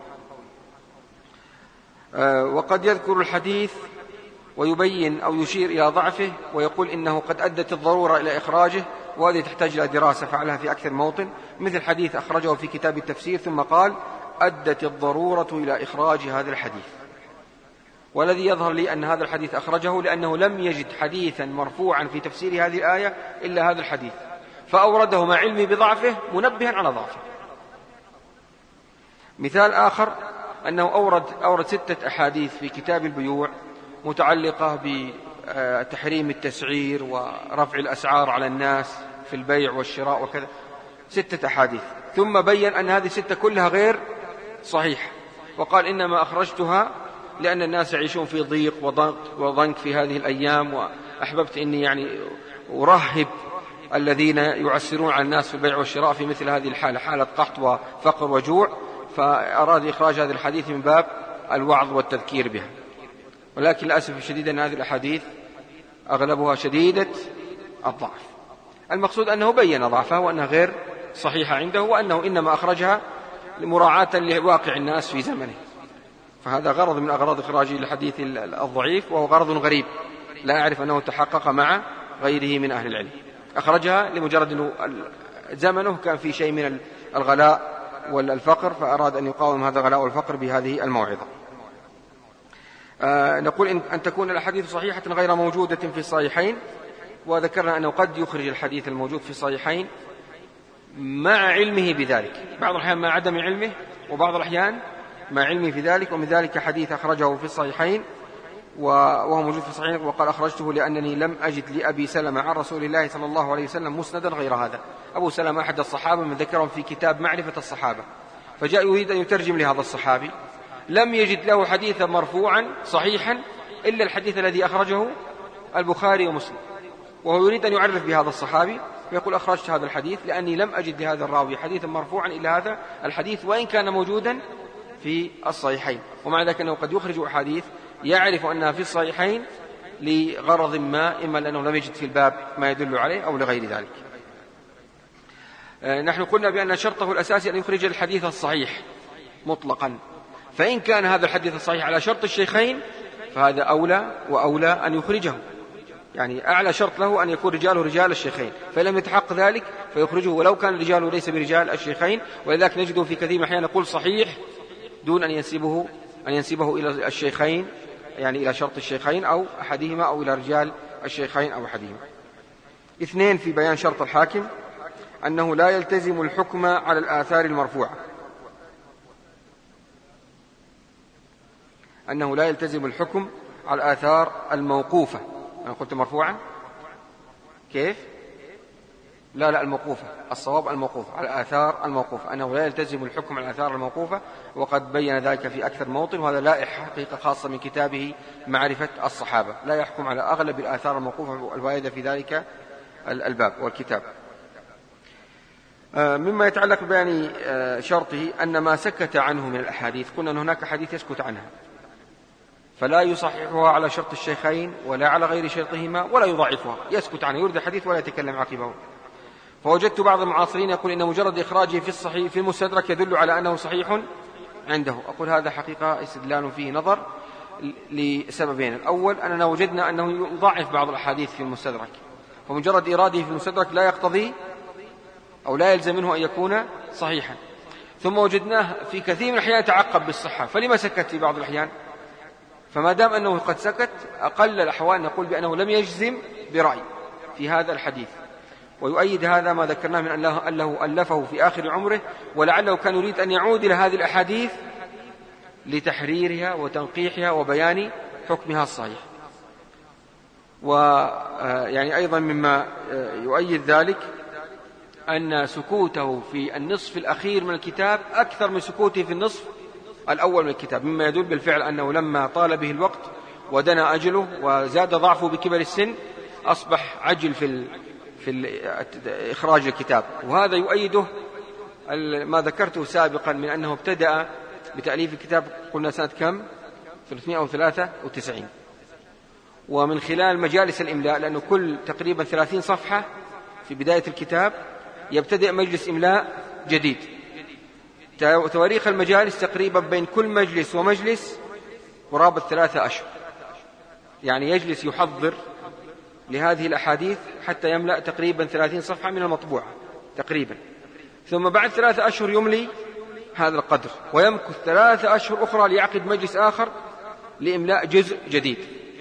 وقد يذكر الحديث ويبين أو يشير إلى ضعفه ويقول إنه قد أدت الضرورة إلى إخراجه، وهذه تحتاج إلى دراسة فعلها في أكثر موطن، مثل حديث أخرجه في كتاب التفسير ثم قال: أدت الضرورة إلى إخراج هذا الحديث. والذي يظهر لي أن هذا الحديث أخرجه لأنه لم يجد حديثا مرفوعا في تفسير هذه الآية إلا هذا الحديث، فأورده مع علمي بضعفه منبها على ضعفه. مثال آخر أنه أورد 6 أحاديث في كتاب البيوع متعلقة بتحريم التسعير ورفع الأسعار على الناس في البيع والشراء وكذا، 6 أحاديث، ثم بيّن أن هذه 6 كلها غير صحيح، وقال: إنما أخرجتها لأن الناس يعيشون في ضيق وضنك في هذه الأيام، وأحببت إني يعني أرهب الذين يعسرون على الناس في البيع والشراء في مثل هذه الحالة، حالة قحط وفقر وجوع، فأراد إخراج هذا الحديث من باب الوعظ والتذكير بها. ولكن للأسف الشديد أن هذه الأحاديث أغلبها شديدة الضعف. المقصود أنه بيّن ضعفها وأنها غير صحيحة عنده، وأنه إنما أخرجها مراعاة لواقع الناس في زمنه، فهذا غرض من أغراض إخراج الحديث الضعيف، وهو غرض غريب لا أعرف أنه تحقق مع غيره من أهل العلم. أخرجها لمجرد أنه زمنه كان في شيء من الغلاء والفقر، فأراد أن يقاوم هذا الغلاء والفقر بهذه الموعظة. نقول أن تكون الأحاديث صحيحة غير موجودة في الصحيحين، وذكرنا أنه قد يخرج الحديث الموجود في الصحيحين مع علمه بذلك، بعض الأحيان مع عدم علمه، وبعض الأحيان مع علمه في ذلك. ومن ذلك حديث أخرجه في الصحيحين وهو موجود في صحيح. وقال أخرجته لأنني لم أجد لأبي سلمة عن رسول الله صلى الله عليه وسلم مسندا غير هذا. أبو سلمة أحد الصحابة من ذكرهم في كتاب معرفة الصحابة، فجاء يريد أن يترجم لهذا الصحابي، لم يجد له حديثا مرفوعا صحيحا إلا الحديث الذي أخرجه البخاري ومسلم، وهو يريد أن يعرف بهذا الصحابي، فيقول أخرجت هذا الحديث لأني لم أجد لهذا الراوي حديثا مرفوعا إلا هذا الحديث، وإن كان موجودا في الصحيحين. ومع ذلك أنه قد يخرج أحاديث يعرف أنها في الصحيحين لغرض ما، إما لأنه لم يجد في الباب ما يدل عليه أو لغير ذلك. نحن قلنا بأن شرطه الأساسي أن يخرج الحديث الصحيح مطلقا، فإن كان هذا الحديث الصحيح على شرط الشيخين فهذا أولى وأولى أن يخرجه، يعني أعلى شرط له أن يكون رجاله رجال الشيخين، فلم يتحقق ذلك فيخرجه ولو كان رجاله ليس برجال الشيخين. ولذلك نجده في كثير من الأحيان يقول صحيح دون أن ينسبه إلى الشيخين، يعني إلى شرط الشيخين أو أحدهما أو إلى رجال الشيخين أو أحدهما. 2 في بيان شرط الحاكم أنه لا يلتزم الحكم على الآثار المرفوعة، أنه لا يلتزم الحكم على الآثار الموقوفة. أنا قلت مرفوعا كيف؟ لا الموقوفة، الصواب الموقوفة، على الآثار الموقوفة، أنه لا يلتزم الحكم على الآثار الموقوفة، وقد بين ذلك في أكثر موطن، وهذا لائحة حقيقة خاصة من كتابه معرفة الصحابة، لا يحكم على أغلب الآثار الموقوفة، والفائدة في ذلك الباب والكتاب. مما يتعلق ببيان شرطه أن ما سكت عنه من الأحاديث، قلنا أن هناك حديث يسكت عنها فلا يصححها على شرط الشيخين ولا على غير شرطهما ولا يضعفها، يسكت عنها، يرد الحديث ولا يتكلم عقبه. فوجدت بعض المعاصرين يقول إن مجرد إخراجه في الصحيح في المستدرك يدل على أنه صحيح عنده. أقول هذا حقيقة استدلال فيه نظر لسببين. الأول أننا وجدنا أنه يضعف بعض الأحاديث في المستدرك، فمجرد إراده في المستدرك لا يقتضي أو لا يلزم منه أن يكون صحيحا. ثم وجدناه في كثير من الأحيان يتعقب بالصحة، فلما سكت في بعض الأحيان؟ فما دام أنه قد سكت أقل الأحوال نقول بأنه لم يجزم برأي في هذا الحديث. ويؤيد هذا ما ذكرناه من أنه ألفه في آخر عمره، ولعله كان يريد أن يعود إلى هذه الأحاديث لتحريرها وتنقيحها وبيان حكمها الصحيح. ويعني أيضا مما يؤيد ذلك أن سكوته في النصف الأخير من الكتاب أكثر من سكوته في النصف الأول من الكتاب، مما يدل بالفعل أنه لما طال به الوقت ودنا أجله وزاد ضعفه بكبر السن أصبح عجل في إخراج الكتاب. وهذا يؤيده ما ذكرته سابقا من أنه ابتدأ بتأليف الكتاب قلنا سنة كم؟ 393، ومن خلال مجالس الإملاء، لأنه كل تقريبا 30 صفحة في بداية الكتاب يبتدئ مجلس إملاء جديد. تواريخ المجالس تقريبا بين كل مجلس ومجلس قرابة 3 أشهر، يعني يجلس يحضر لهذه الأحاديث حتى يملأ تقريبا 30 صفحة من المطبوعة تقريبا، ثم بعد 3 أشهر يملي هذا القدر، ويمكث 3 أشهر أخرى ليعقد مجلس آخر لإملاء جزء جديد.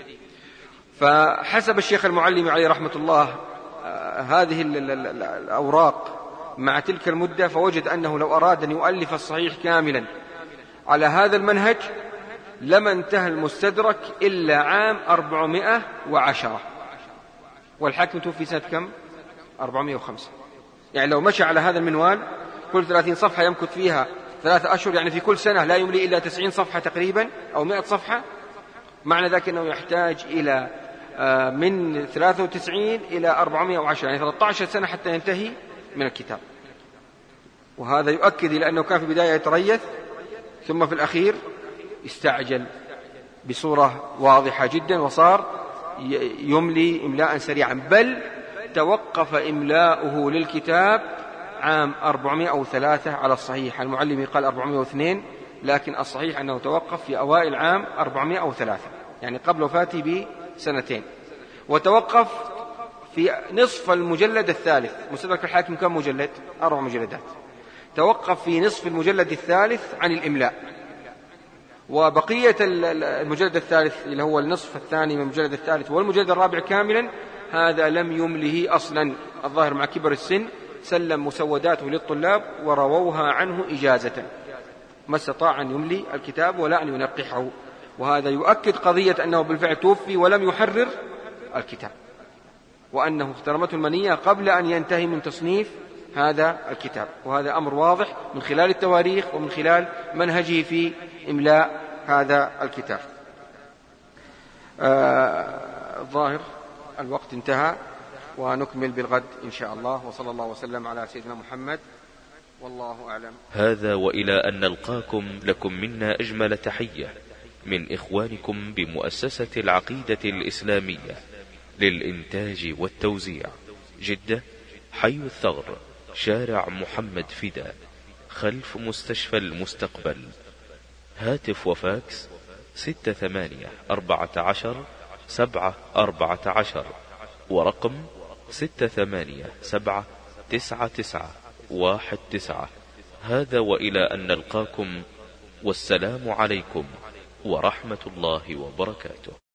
فحسب الشيخ المعلم عليه رحمة الله هذه الأوراق مع تلك المدة، فوجد أنه لو أراد أن يؤلف الصحيح كاملا على هذا المنهج لما انتهى المستدرك إلا عام 410، والحاكم توفي سنة كم؟ 405. يعني لو مشى على هذا المنوال كل 30 صفحة يمكث فيها 3 أشهر، يعني في كل سنة لا يملي إلا 90 صفحة تقريبا أو 100 صفحة، معنى ذلك أنه يحتاج إلى من 93 إلى 410، يعني 13 سنة حتى ينتهي من الكتاب. وهذا يؤكد لأنه كان في البداية يتريث، ثم في الأخير استعجل بصورة واضحة جدا وصار يملي إملاء سريعا، بل توقف إملاؤه للكتاب عام 403 على الصحيح. المعلم قال 402، لكن الصحيح أنه توقف في أوائل عام 403، يعني قبل وفاته ب2 وتوقف في نصف المجلد الثالث. مستدرك الحاكم كم مجلد؟ 4 مجلدات. توقف في نصف المجلد الثالث عن الإملاء، وبقية المجلد الثالث اللي هو النصف الثاني من المجلد الثالث والمجلد الرابع كاملا هذا لم يمله أصلا. الظاهر مع كبر السن سلم مسوداته للطلاب ورووها عنه إجازة، ما استطاع أن يملي الكتاب ولا أن ينقحه. وهذا يؤكد قضية أنه بالفعل توفي ولم يحرر الكتاب، وأنه اخترمته المنية قبل أن ينتهي من تصنيف هذا الكتاب، وهذا أمر واضح من خلال التواريخ ومن خلال منهجه في إملاء هذا الكتاب. الظاهر الوقت انتهى، ونكمل بالغد إن شاء الله، وصلى الله وسلم على سيدنا محمد، والله أعلم. هذا وإلى أن نلقاكم لكم منا أجمل تحية من إخوانكم بمؤسسة العقيدة الإسلامية للإنتاج والتوزيع، جدة، حي الثغر، شارع محمد فدا، خلف مستشفى المستقبل. هاتف وفاكس 6814 ورقم 6879919. هذا وإلى أن نلقاكم، والسلام عليكم ورحمة الله وبركاته.